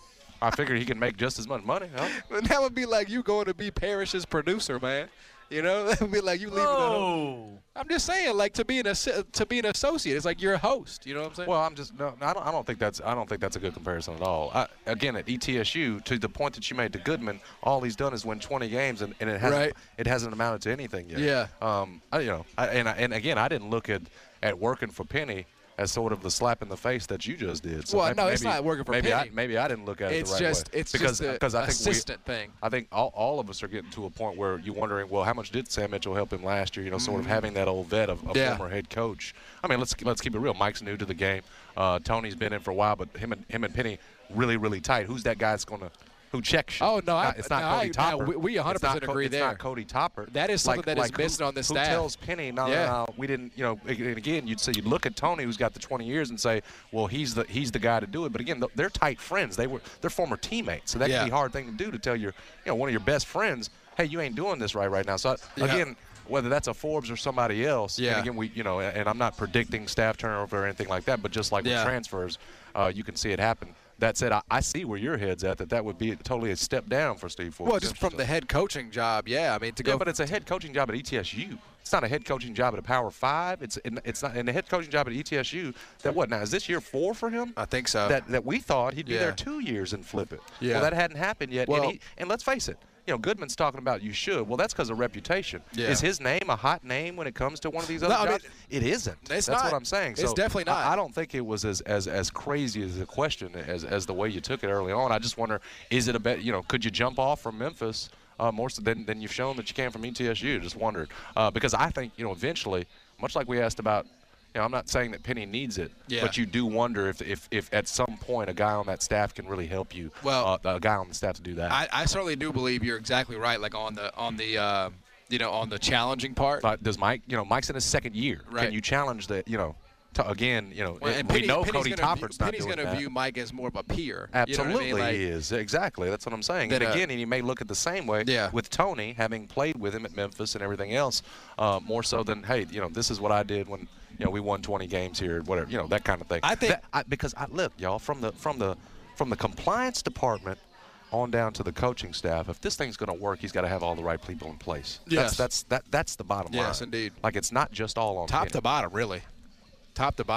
I figured he can make just as much money. Huh? And that would be like you going to be Parrish's producer, man. You know, that would be like you leaving. The, I'm just saying, like to be an assi- to be an associate, it's like you're a host. You know what I'm saying? Well, I'm just no, I don't. I don't think that's. I don't think that's a good comparison at all. I, again, at E T S U, to the point that you made to Goodman, all he's done is win twenty games, and, and it hasn't. Right. It hasn't amounted to anything yet. Yeah. Um. I, you know. I, and I, and again, I didn't look at at working for Penny as sort of the slap in the face that you just did. So Well, maybe, no, it's maybe- not working for maybe Penny. I, maybe I didn't look at it It's the right just- way. it's because just the because I think we- assistant thing. I think all, all of us are getting to a point where you're wondering, well, how much did Sam Mitchell help him last year? You know, sort of Mhm. having that old vet of a Yeah. former head coach. I mean, let's let's keep it real. Mike's new to the game. Uh, Tony's been in for a while, but him and him and Penny really really tight. Who's that guy that's gonna who checks you? Oh, no, I- it's not no, Cody I- no, Topper. we- we one hundred percent It's not Co- agree it's there. not Cody Topper. That is something like, that is like who- missing on this who staff. tells Penny, no, Yeah. no, no, we didn't, you know, and again, you'd say, you'd look at Tony, who's got the twenty years, and say, well, he's the he's the guy to do it. But again, they're tight friends. They were they're former teammates, so that Yeah. can be a hard thing to do to tell your, you know, one of your best friends, hey, you ain't doing this right right now. So Yeah. again, whether that's a Forbes or somebody else, Yeah. and again, we, you know, and I'm not predicting staff turnover or anything like that, but just like Yeah. with transfers, uh, you can see it happen. That said, I, I see where your head's at, that that would be totally a step down for Steve Forbes. Well, just from the head coaching job, yeah. I mean, to go. Yeah, but it's a head coaching job at E T S U. It's not a head coaching job at a Power Five. It's it's not in a head coaching job at E T S U. That what now is this year four for him? I think so. That that we thought he'd be Yeah. there two years and flip it. Yeah. Well, that hadn't happened yet. Well- and, he, and let's face it. You know, Goodman's talking about you should. Well, that's because of reputation. Yeah. Is his name a hot name when it comes to one of these other No, I mean, jobs? It isn't. it's that's not. what I'm saying. It's So definitely not. I, I don't think it was as, as as crazy as a question as as the way you took it early on. I just wonder, is it a bet? You know, could you jump off from Memphis uh, more so than than you've shown that you can from E T S U? Just wondered uh, because I think you know eventually, much like we asked about. You know, I'm not saying that Penny needs it, Yeah. but you do wonder if, if, if at some point a guy on that staff can really help you. Well, uh, a guy on the staff to do that. I, I certainly do believe you're exactly right. Like on the on the uh, you know on the challenging part. Uh, does Mike? You know, Mike's in his second year. Right. Can you challenge the? You know, to, again, you know, Well, it- and we Penny- know Penny's Cody gonna Topper's view, not Penny's doing gonna that. view Mike as more of a peer. Absolutely, you know what I mean? Like, he is exactly. That's what I'm saying. That, and uh, again, and you may look at the same way Yeah. with Tony, having played with him at Memphis and everything else, uh, more so than hey, you know, this is what I did when you know we won twenty games here, whatever, you know, that kind of thing. I think that, I, because I look, y'all, from the from the from the compliance department on down to the coaching staff. If this thing's going to work, he's got to have all the right people in place. Yes. That's that's that that's the bottom line. Yes, indeed. Like it's not just all on top Penny. to bottom, really. Top to bottom.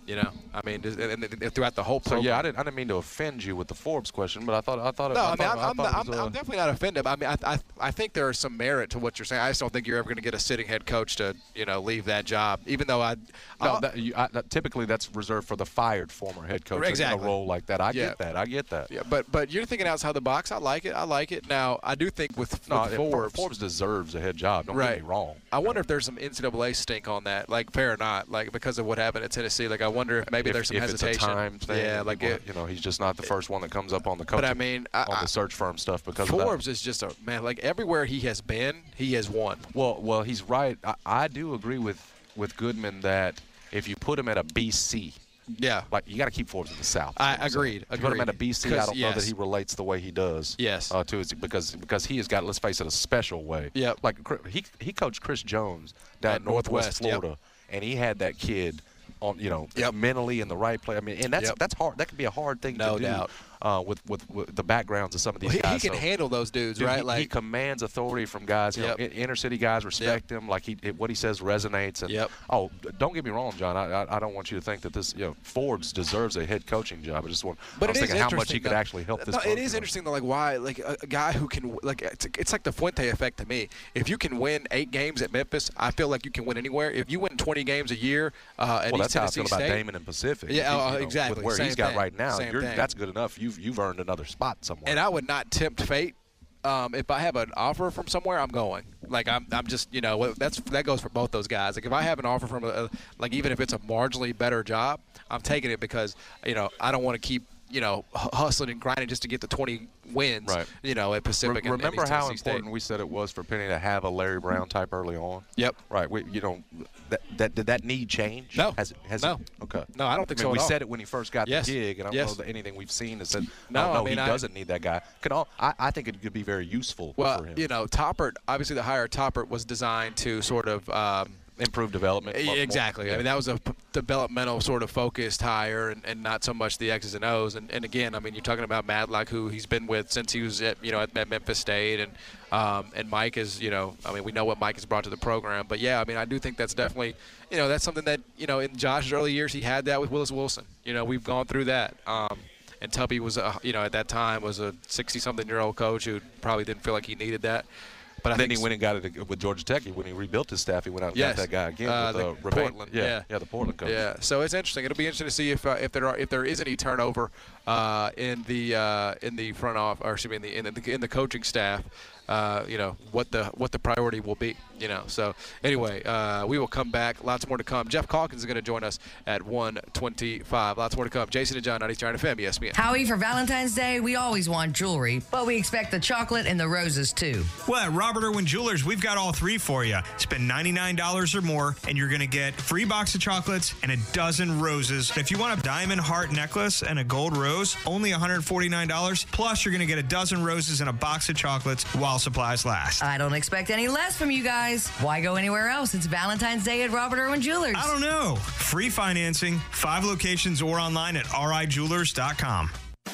You know, I mean, and, and, and throughout the whole So program. yeah, I didn't, I didn't mean to offend you with the Forbes question, but I thought I thought it, No, I, I mean, thought, I'm, I I'm, thought I'm, it was, uh, I'm definitely not offended. I mean, I, I, I think there is some merit to what you're saying. I just don't think you're ever going to get a sitting head coach to, you know, leave that job. Even though I, No, I'll- that, you, I, that, typically that's reserved for the fired former head coach Exactly. in a role like that. I Yeah. get that. I get that. yeah, but but you're thinking outside the box. I like it. I like it. Now, I do think with, No, with if Forbes, Forbes deserves a head job. Don't right. get me wrong. I wonder if there's some N C double A stink on that, like fair or not, like because of what happened at Tennessee. Like I wonder if maybe if, there's some if hesitation. It's a time thing, yeah, like well, it, you know, he's just not the first one that comes up on the coaching, But I mean, I, on I, the search firm stuff because Forbes of is just a man. Like everywhere he has been, he has won. that. Well, well, he's right. I, I do agree with with Goodman that if you put him at a B C. Yeah, like you got to keep Forbes in the South. I agreed. If you put him at a agreed. B C, I 'Cause, don't know that yes. he relates the way he does. Yes. Uh, to his because because he has got, let's face it, a special way. Yep. Like he he coached Chris Jones down At in Northwest, Northwest, yep. Florida, and he had that kid on you know Yep. mentally in the right place. I mean, and that's Yep. that's hard. That can be a hard thing No to do. doubt. Uh, with, with with the backgrounds of some of these Well, he, guys. he can So, handle those dudes, dude, right? He, like he commands authority from guys. You Yep. know, in- inner city guys respect him. Like he, it, what he says resonates. And Yep. oh, don't get me wrong, John. I, I I don't want you to think that this you know Forbes deserves a head coaching job. I just want. But I was it is thinking how much he interesting, could though. actually help this. No, it program. is interesting though, like why, like a, a guy who can, like it's, it's like the Fuente effect to me. If you can win eight games at Memphis, I feel like you can win anywhere. If you win twenty games a year uh, at Well, East that's how I Tennessee feel about State, Damon and Pacific. Yeah, If he- uh, you know, exactly. With where Same he's got thing. right now, Same you're, thing. that's good enough. You've you've earned another spot somewhere. And I would not tempt fate. Um, if I have an offer from somewhere, I'm going. Like I'm, I'm just, you know, that's that goes for both those guys. Like if I have an offer from, a, like even if it's a marginally better job, I'm taking it because, you know, I don't want to keep, you know, hu- hustling and grinding just to get the twenty wins. Right. You know, at Pacific. Re- and- and remember East how Tennessee State. important we said it was for Penny to have a Larry Brown type early on? Yep. Right. We, you know, that, that did that need change? No. Has, has No. It, okay. No, I don't think I mean, so We at all. said it when he first got Yes. the gig, and I don't Yes. know that anything we've seen that said, No, no, I no mean, he I- doesn't need that guy. Can all, I, I think it could be very useful Well, for him. you know, Toppert, obviously the hire of Toppert was designed to sort of um, improve development. Yeah, more- exactly. yeah. I mean, that was a p- developmental sort of focused hire, and, and not so much the X's and O's. And, and again, I mean, you're talking about Madlock, who he's been with since he was at you know at, at Memphis State, and um, and Mike is you know, I mean, we know what Mike has brought to the program. But yeah, I mean, I do think that's definitely you know that's something that you know in Josh's early years he had that with Willis Wilson. You know, we've gone through that. Um, and Tubby was, a, you know, at that time was a sixty-something-year-old coach who probably didn't feel like he needed that. But I then think he went and got it with Georgia Tech. When he rebuilt his staff, he went out and Yes. got that guy again Uh, with the uh, Remain- Portland, Yeah, yeah. yeah, the Portland coach. Yeah, so it's interesting. It'll be interesting to see if uh, if there are if there is any turnover uh, in the uh, in the front off or excuse me in the in the, in the coaching staff. Uh, you know what the what the priority will be. You know. So anyway, uh, we will come back. Lots more to come. Jeff Calkins is going to join us at one twenty-five. Lots more to come. Jason and John, ninety-nine F M, E S P N. Howie, for Valentine's Day, we always want jewelry, but we expect the chocolate and the roses too. Well, at Robert Irwin Jewelers, we've got all three for you. Spend ninety-nine dollars or more, and you're going to get a free box of chocolates and a dozen roses. If you want a diamond heart necklace and a gold rose, only one hundred forty-nine dollars. Plus, you're going to get a dozen roses and a box of chocolates while supplies last. I don't expect any less from you guys. Why go anywhere else? It's Valentine's Day at Robert Irwin Jewelers. I don't know. Free financing, five locations or online at r i jewelers dot com.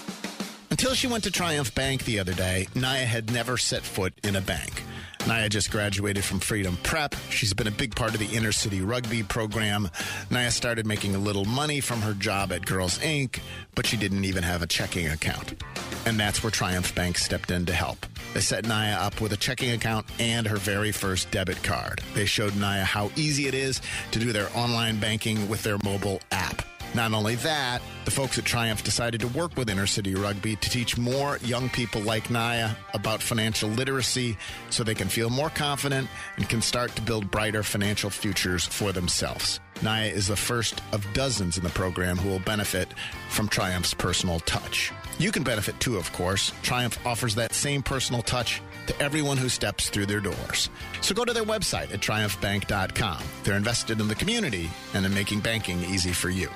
Until she went to Triumph Bank the other day, Naya had never set foot in a bank. Naya just graduated from Freedom Prep. She's been a big part of the inner city rugby program. Naya started making a little money from her job at Girls Incorporated, but she didn't even have a checking account. And that's where Triumph Bank stepped in to help. They set Naya up with a checking account and her very first debit card. They showed Naya how easy it is to do their online banking with their mobile app. Not only that, the folks at Triumph decided to work with Inner City Rugby to teach more young people like Naya about financial literacy so they can feel more confident and can start to build brighter financial futures for themselves. Naya is the first of dozens in the program who will benefit from Triumph's personal touch. You can benefit too, of course. Triumph offers that same personal touch to everyone who steps through their doors. So go to their website at triumph bank dot com. They're invested in the community and in making banking easy for you.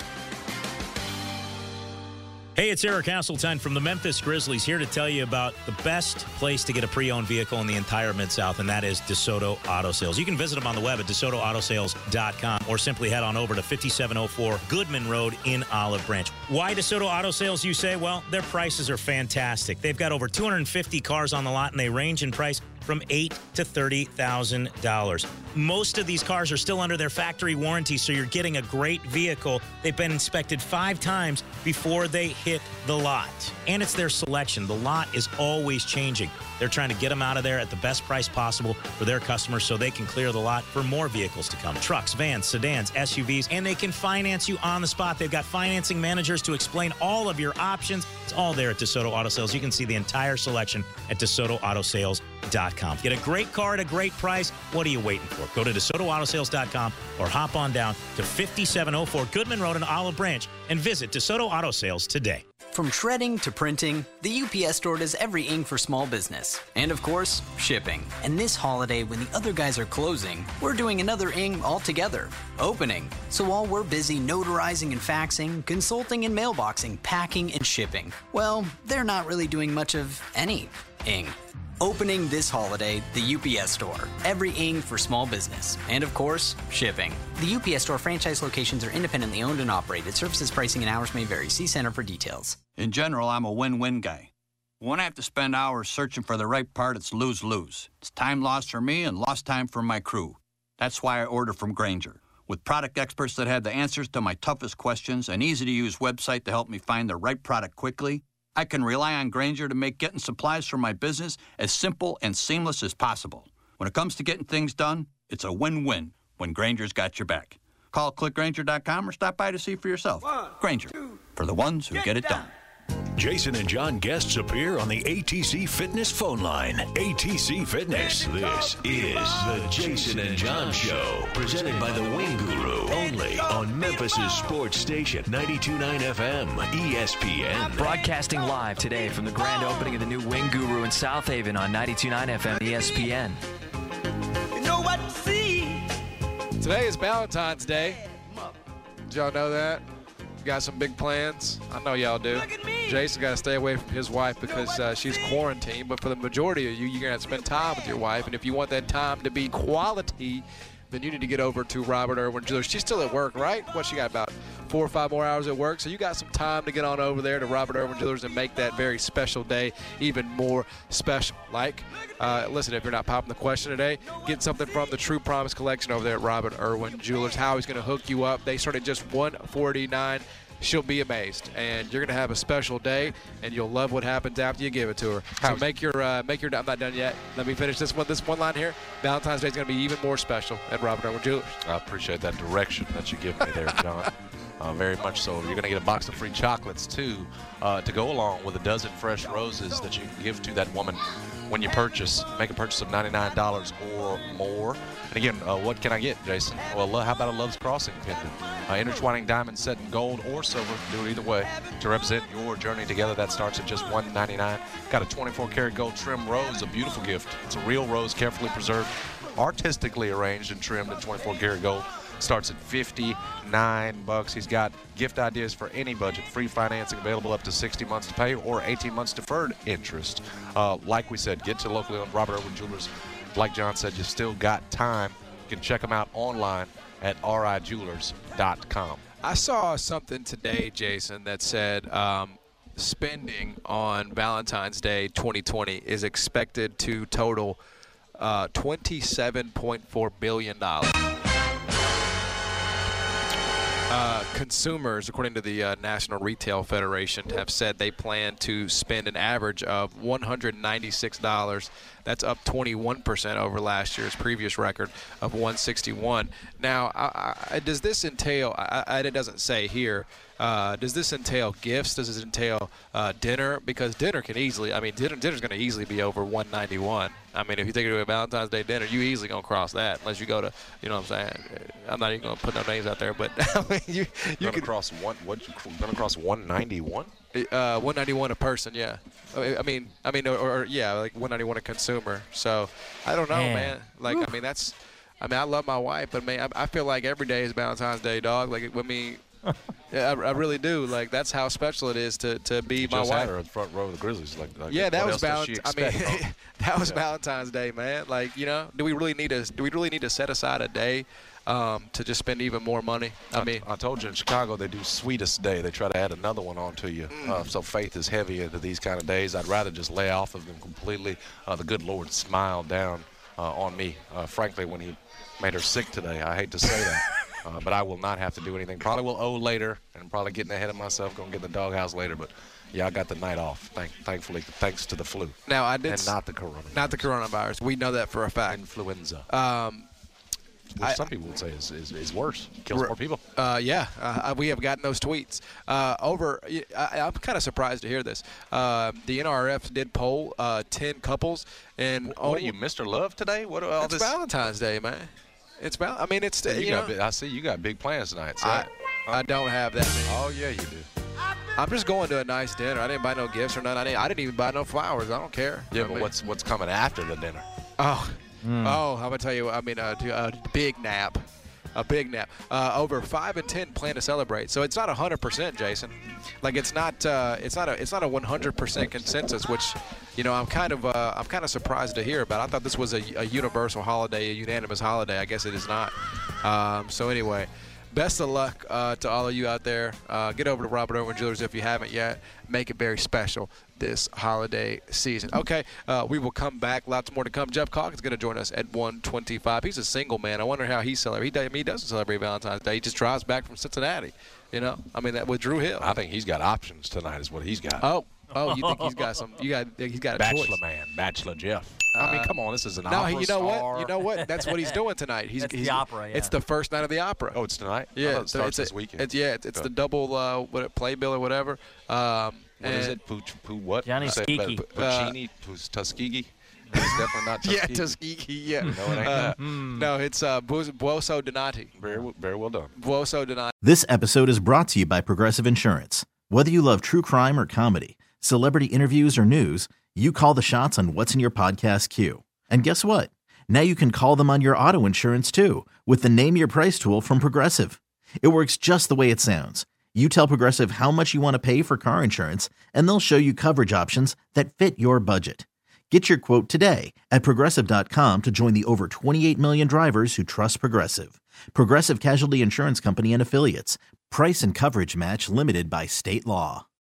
Hey, it's Eric Hasseltine from the Memphis Grizzlies here to tell you about the best place to get a pre-owned vehicle in the entire Mid-South, and that is DeSoto Auto Sales. You can visit them on the web at desoto auto sales dot com or simply head on over to fifty-seven oh four Goodman Road in Olive Branch. Why DeSoto Auto Sales, you say? Well, their prices are fantastic. They've got over two hundred fifty cars on the lot, and they range in price from eight thousand to thirty thousand dollars. Most of these cars are still under their factory warranty, so you're getting a great vehicle. They've been inspected five times before they hit the lot. And it's their selection. The lot is always changing. They're trying to get them out of there at the best price possible for their customers so they can clear the lot for more vehicles to come. Trucks, vans, sedans, S U Vs, and they can finance you on the spot. They've got financing managers to explain all of your options. It's all there at DeSoto Auto Sales. You can see the entire selection at DeSoto Auto Sales dot com. Get a great car at a great price. What are you waiting for? Go to DeSoto Auto Sales dot com or hop on down to fifty-seven oh four Goodman Road in Olive Branch and visit DeSoto Auto Sales today. From shredding to printing, the U P S Store does everything for small business. And of course, shipping. And this holiday, when the other guys are closing, we're doing another ing altogether. Opening. So while we're busy notarizing and faxing, consulting and mailboxing, packing and shipping, well, they're not really doing much of any ing. Opening this holiday, the U P S Store. Every ing for small business. And of course, shipping. The U P S Store franchise locations are independently owned and operated. Services, pricing, and hours may vary. See Center for details. In general, I'm a win-win guy. When I have to spend hours searching for the right part, it's lose-lose. It's time lost for me and lost time for my crew. That's why I order from Grainger. With product experts that have the answers to my toughest questions, an easy-to-use website to help me find the right product quickly, I can rely on Grainger to make getting supplies for my business as simple and seamless as possible. When it comes to getting things done, it's a win-win when Grainger's got your back. Call click grainger dot com or stop by to see for yourself. One, Grainger, two, for the ones who get, get it done. Jason and John guests appear on the A T C Fitness phone line. A T C Fitness. This is the Jason and John Show, presented by the Wing Guru, only on Memphis's sports station, ninety-two point nine F M, E S P N. Broadcasting live today from the grand opening of the new Wing Guru in South Haven on ninety-two point nine F M, E S P N. You know what to see. Today is Valentine's Day. Did y'all know that? Got some big plans? I know y'all do. Jason got to stay away from his wife because uh, she's quarantined, but for the majority of you, you're going to have to spend time with your wife, and if you want that time to be quality, then you need to get over to Robert Irwin Jewelers. She's still at work, right? What, she got about four or five more hours at work, so you got some time to get on over there to Robert Irwin Jewelers and make that very special day even more special. Like, uh, listen, if you're not popping the question today, get something from the True Promise collection over there at Robert Irwin Jewelers. How he's going to hook you up. They start at just one forty-nine. She'll be amazed, and you're going to have a special day, and you'll love what happens after you give it to her. So make your, uh, make your. I'm not done yet. Let me finish this one. This one line here. Valentine's Day is going to be even more special at Robert Irwin Jewelers. I appreciate that direction that you give me there, John. Uh, very much so. You're going to get a box of free chocolates, too, uh, to go along with a dozen fresh roses that you can give to that woman when you purchase. Make a purchase of ninety-nine dollars or more. And again, uh, what can I get, Jason? Well, how about a Love's Crossing pendant? Uh, intertwining diamond set in gold or silver. Do it either way to represent your journey together. That starts at just one ninety-nine. Got a twenty-four karat gold trim rose, a beautiful gift. It's a real rose, carefully preserved, artistically arranged and trimmed in twenty-four karat gold. Starts at fifty-nine bucks. He's got gift ideas for any budget. Free financing available up to sixty months to pay or eighteen months deferred interest. Uh, like we said, get to locally owned Robert Irwin Jewelers. Like John said, you still got time. You can check them out online at R I jewelers dot com. I saw something today, Jason, that said um, spending on Valentine's Day twenty twenty is expected to total uh, twenty-seven point four billion dollars. Uh, consumers, according to the uh, National Retail Federation, have said they plan to spend an average of one hundred ninety-six dollars. That's up twenty-one percent over last year's previous record of one hundred sixty-one dollars. Now, I, I, does this entail, I, I, it doesn't say here, uh, does this entail gifts? Does it entail uh, dinner? Because dinner can easily, I mean, dinner, dinner's going to easily be over one hundred ninety-one dollars. I mean, if you take it to a Valentine's Day dinner, you easily going to cross that unless you go to, you know what I'm saying? I'm not even going to put no names out there, but I mean, you, you can cross one, what, going to cross one ninety-one? Uh, one ninety-one a person, yeah. I mean, I mean, or, or yeah, like one ninety-one a consumer. So I don't know, man. man. Like, Woo. I mean, that's. I mean, I love my wife, but man, I, I feel like every day is Valentine's Day, dog. Like, I mean, Yeah, I, I really do. Like, that's how special it is to, to be You my just wife. had her in the front row of the Grizzlies. Like, like Yeah, that what was else does she Valentine's. I mean, expect, huh? that was Yeah. Valentine's Day, man. Like, you know, do we really need to? Do we really need to set aside a day um, to just spend even more money? I, I mean, I told you in Chicago they do Sweetest Day. They try to add another one on to you. Mm. Uh, so faith is heavy into these kind of days. I'd rather just lay off of them completely. Uh, the good Lord smiled down uh, on me, uh, frankly, when he made her sick today. I hate to say that. Uh, but I will not have to do anything. Probably will owe later, and probably getting ahead of myself, going to get in the doghouse later. But, yeah, I got the night off, thank, thankfully, thanks to the flu. now I did And s- not the coronavirus. not the coronavirus. We know that for a fact. Influenza. Um, Which I- some people would say is, is, is worse. Kills R- more people. Uh, yeah, uh, we have gotten those tweets. Uh, over, I, I'm kind of surprised to hear this. Uh, the N R F did poll uh, ten couples, and What are you, Mister Love today? What are all it's this? Valentine's Day, man. It's val- I mean, it's So you you got know, big, I see you got big plans tonight. So. I, I don't have that many. Oh yeah, you do. I'm just going to a nice dinner. I didn't buy no gifts or nothing. I didn't, I didn't even buy no flowers. I don't care. Yeah, I but mean- what's what's coming after the dinner? Oh, oh, I'm gonna tell you. I mean, a uh, uh, big nap, a big nap. Uh, over five and ten plan to celebrate. So it's not hundred percent, Jason. Like it's not. Uh, it's not a. It's not a one hundred percent consensus. Which, you know, I'm kind of. Uh, I'm kind of surprised to hear about. I thought this was a, a universal holiday, a unanimous holiday. I guess it is not. Um, so anyway. Best of luck uh, to all of you out there. Uh, get over to Robert Irwin Jewelers if you haven't yet. Make it very special this holiday season. Okay, uh, we will come back. Lots more to come. Jeff Calkins is going to join us at one twenty-five. He's a single man. I wonder how he celebrates. He, does, I mean, he doesn't celebrate Valentine's Day. He just drives back from Cincinnati. You know, I mean, that with Drew Hill. I think he's got options tonight. Is what he's got. Oh, oh, you think he's got some? You got? He's got a Bachelor choice. man, Bachelor Jeff. I mean, Uh, come on, this is an No, opera he, you know star. what? You know what? That's what he's doing tonight. He's, That's the he's opera, yeah. It's the first night of the opera. Oh, it's tonight. I Yeah, thought it so starts it's this a- weekend. It's, yeah, it's, it's Good. the double uh, what playbill or whatever. Um, What is and- it? Poo, poo what? Johnny You say Skiki. Pu- Puccini, Pus- Tuskegee. It's definitely not Tuskegee. Yeah, Tuskegee. Yeah. No, it ain't Uh, that. No, it's uh, Buos- Buoso Donati. Very, w- very well done. Buoso Donati. This episode is brought to you by Progressive Insurance. Whether you love true crime or comedy, celebrity interviews or news, you call the shots on what's in your podcast queue. And guess what? Now you can call them on your auto insurance too with the Name Your Price tool from Progressive. It works just the way it sounds. You tell Progressive how much you want to pay for car insurance, and they'll show you coverage options that fit your budget. Get your quote today at Progressive dot com to join the over twenty-eight million drivers who trust Progressive. Progressive Casualty Insurance Company and Affiliates. Price and coverage match limited by state law.